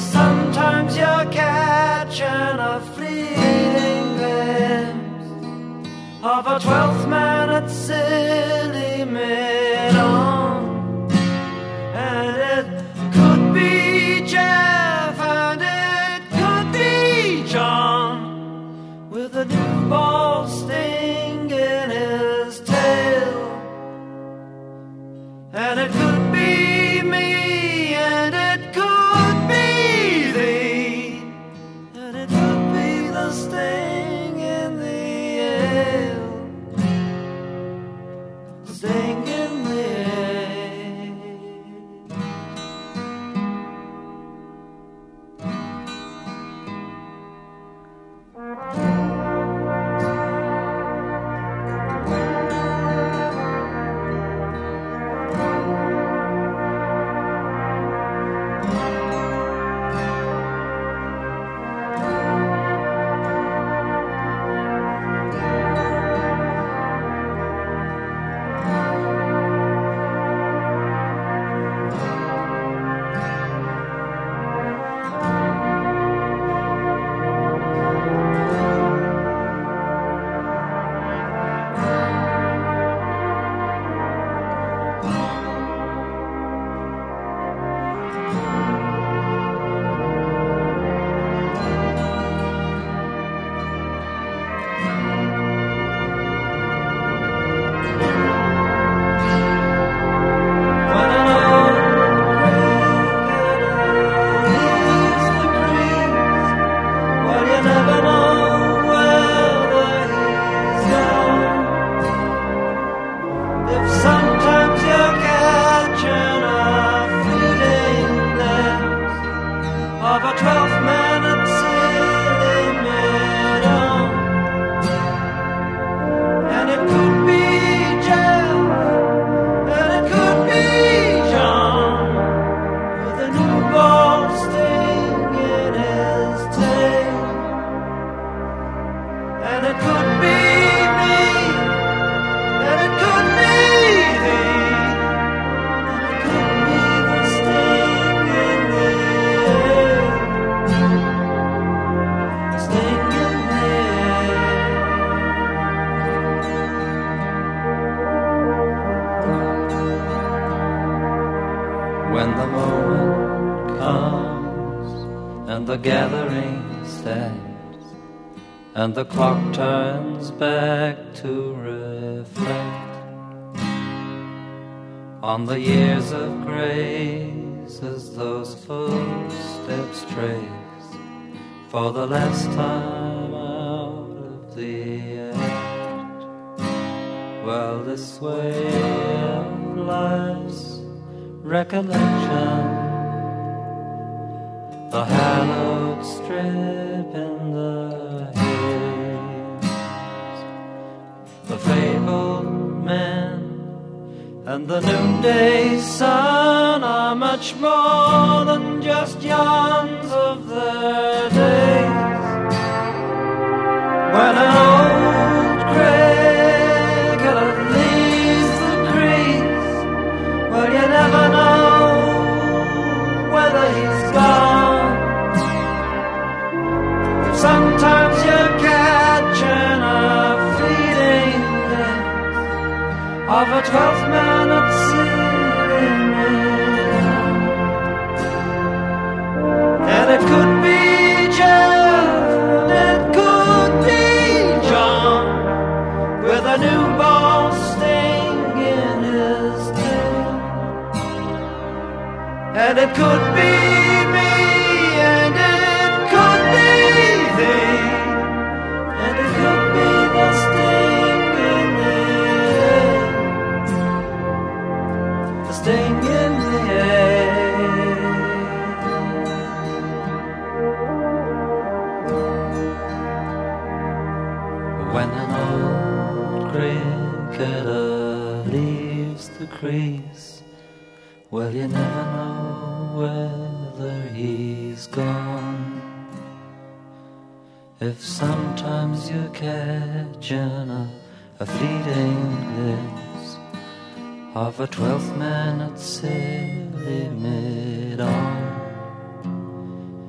sometimes you're catching a fleeting glimpse of a twelfth man at silly mid-on, and it could be Jeff and it could be John with a new ball sting in his tail, and it could be me and it could be thee, and it could be the sting in the ale, sting in the when the moment comes and the gathering stands and the clock turns back to reflect on the years of grace as those footsteps trace for the last time out of the act. Well, this way of life's recollection, the hallowed strip in the haze, the fabled man and the noonday sun are much more than just yawns of their days. When an old cricket leaves the crease, well, you never know whether he's gone. Sometimes you're catching a fleeting glimpse of a twelfth man at sea, and it could be Jeff, it could be John with a new ball sting in his tail, and it could be me, and it could be thee, and it could be the sting in the air, the sting in the air. When an old cricketer leaves the crease, well, you never know whether he's gone. If sometimes you're catching a, a fleeting glimpse of a twelfth man at silly mid-on,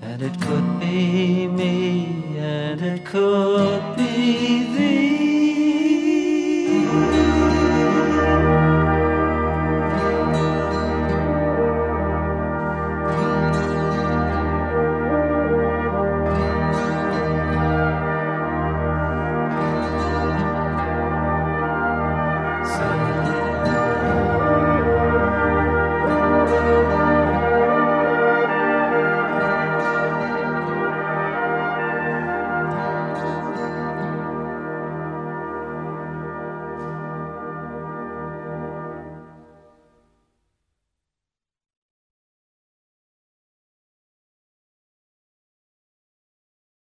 And it could be me, and it could be thee. So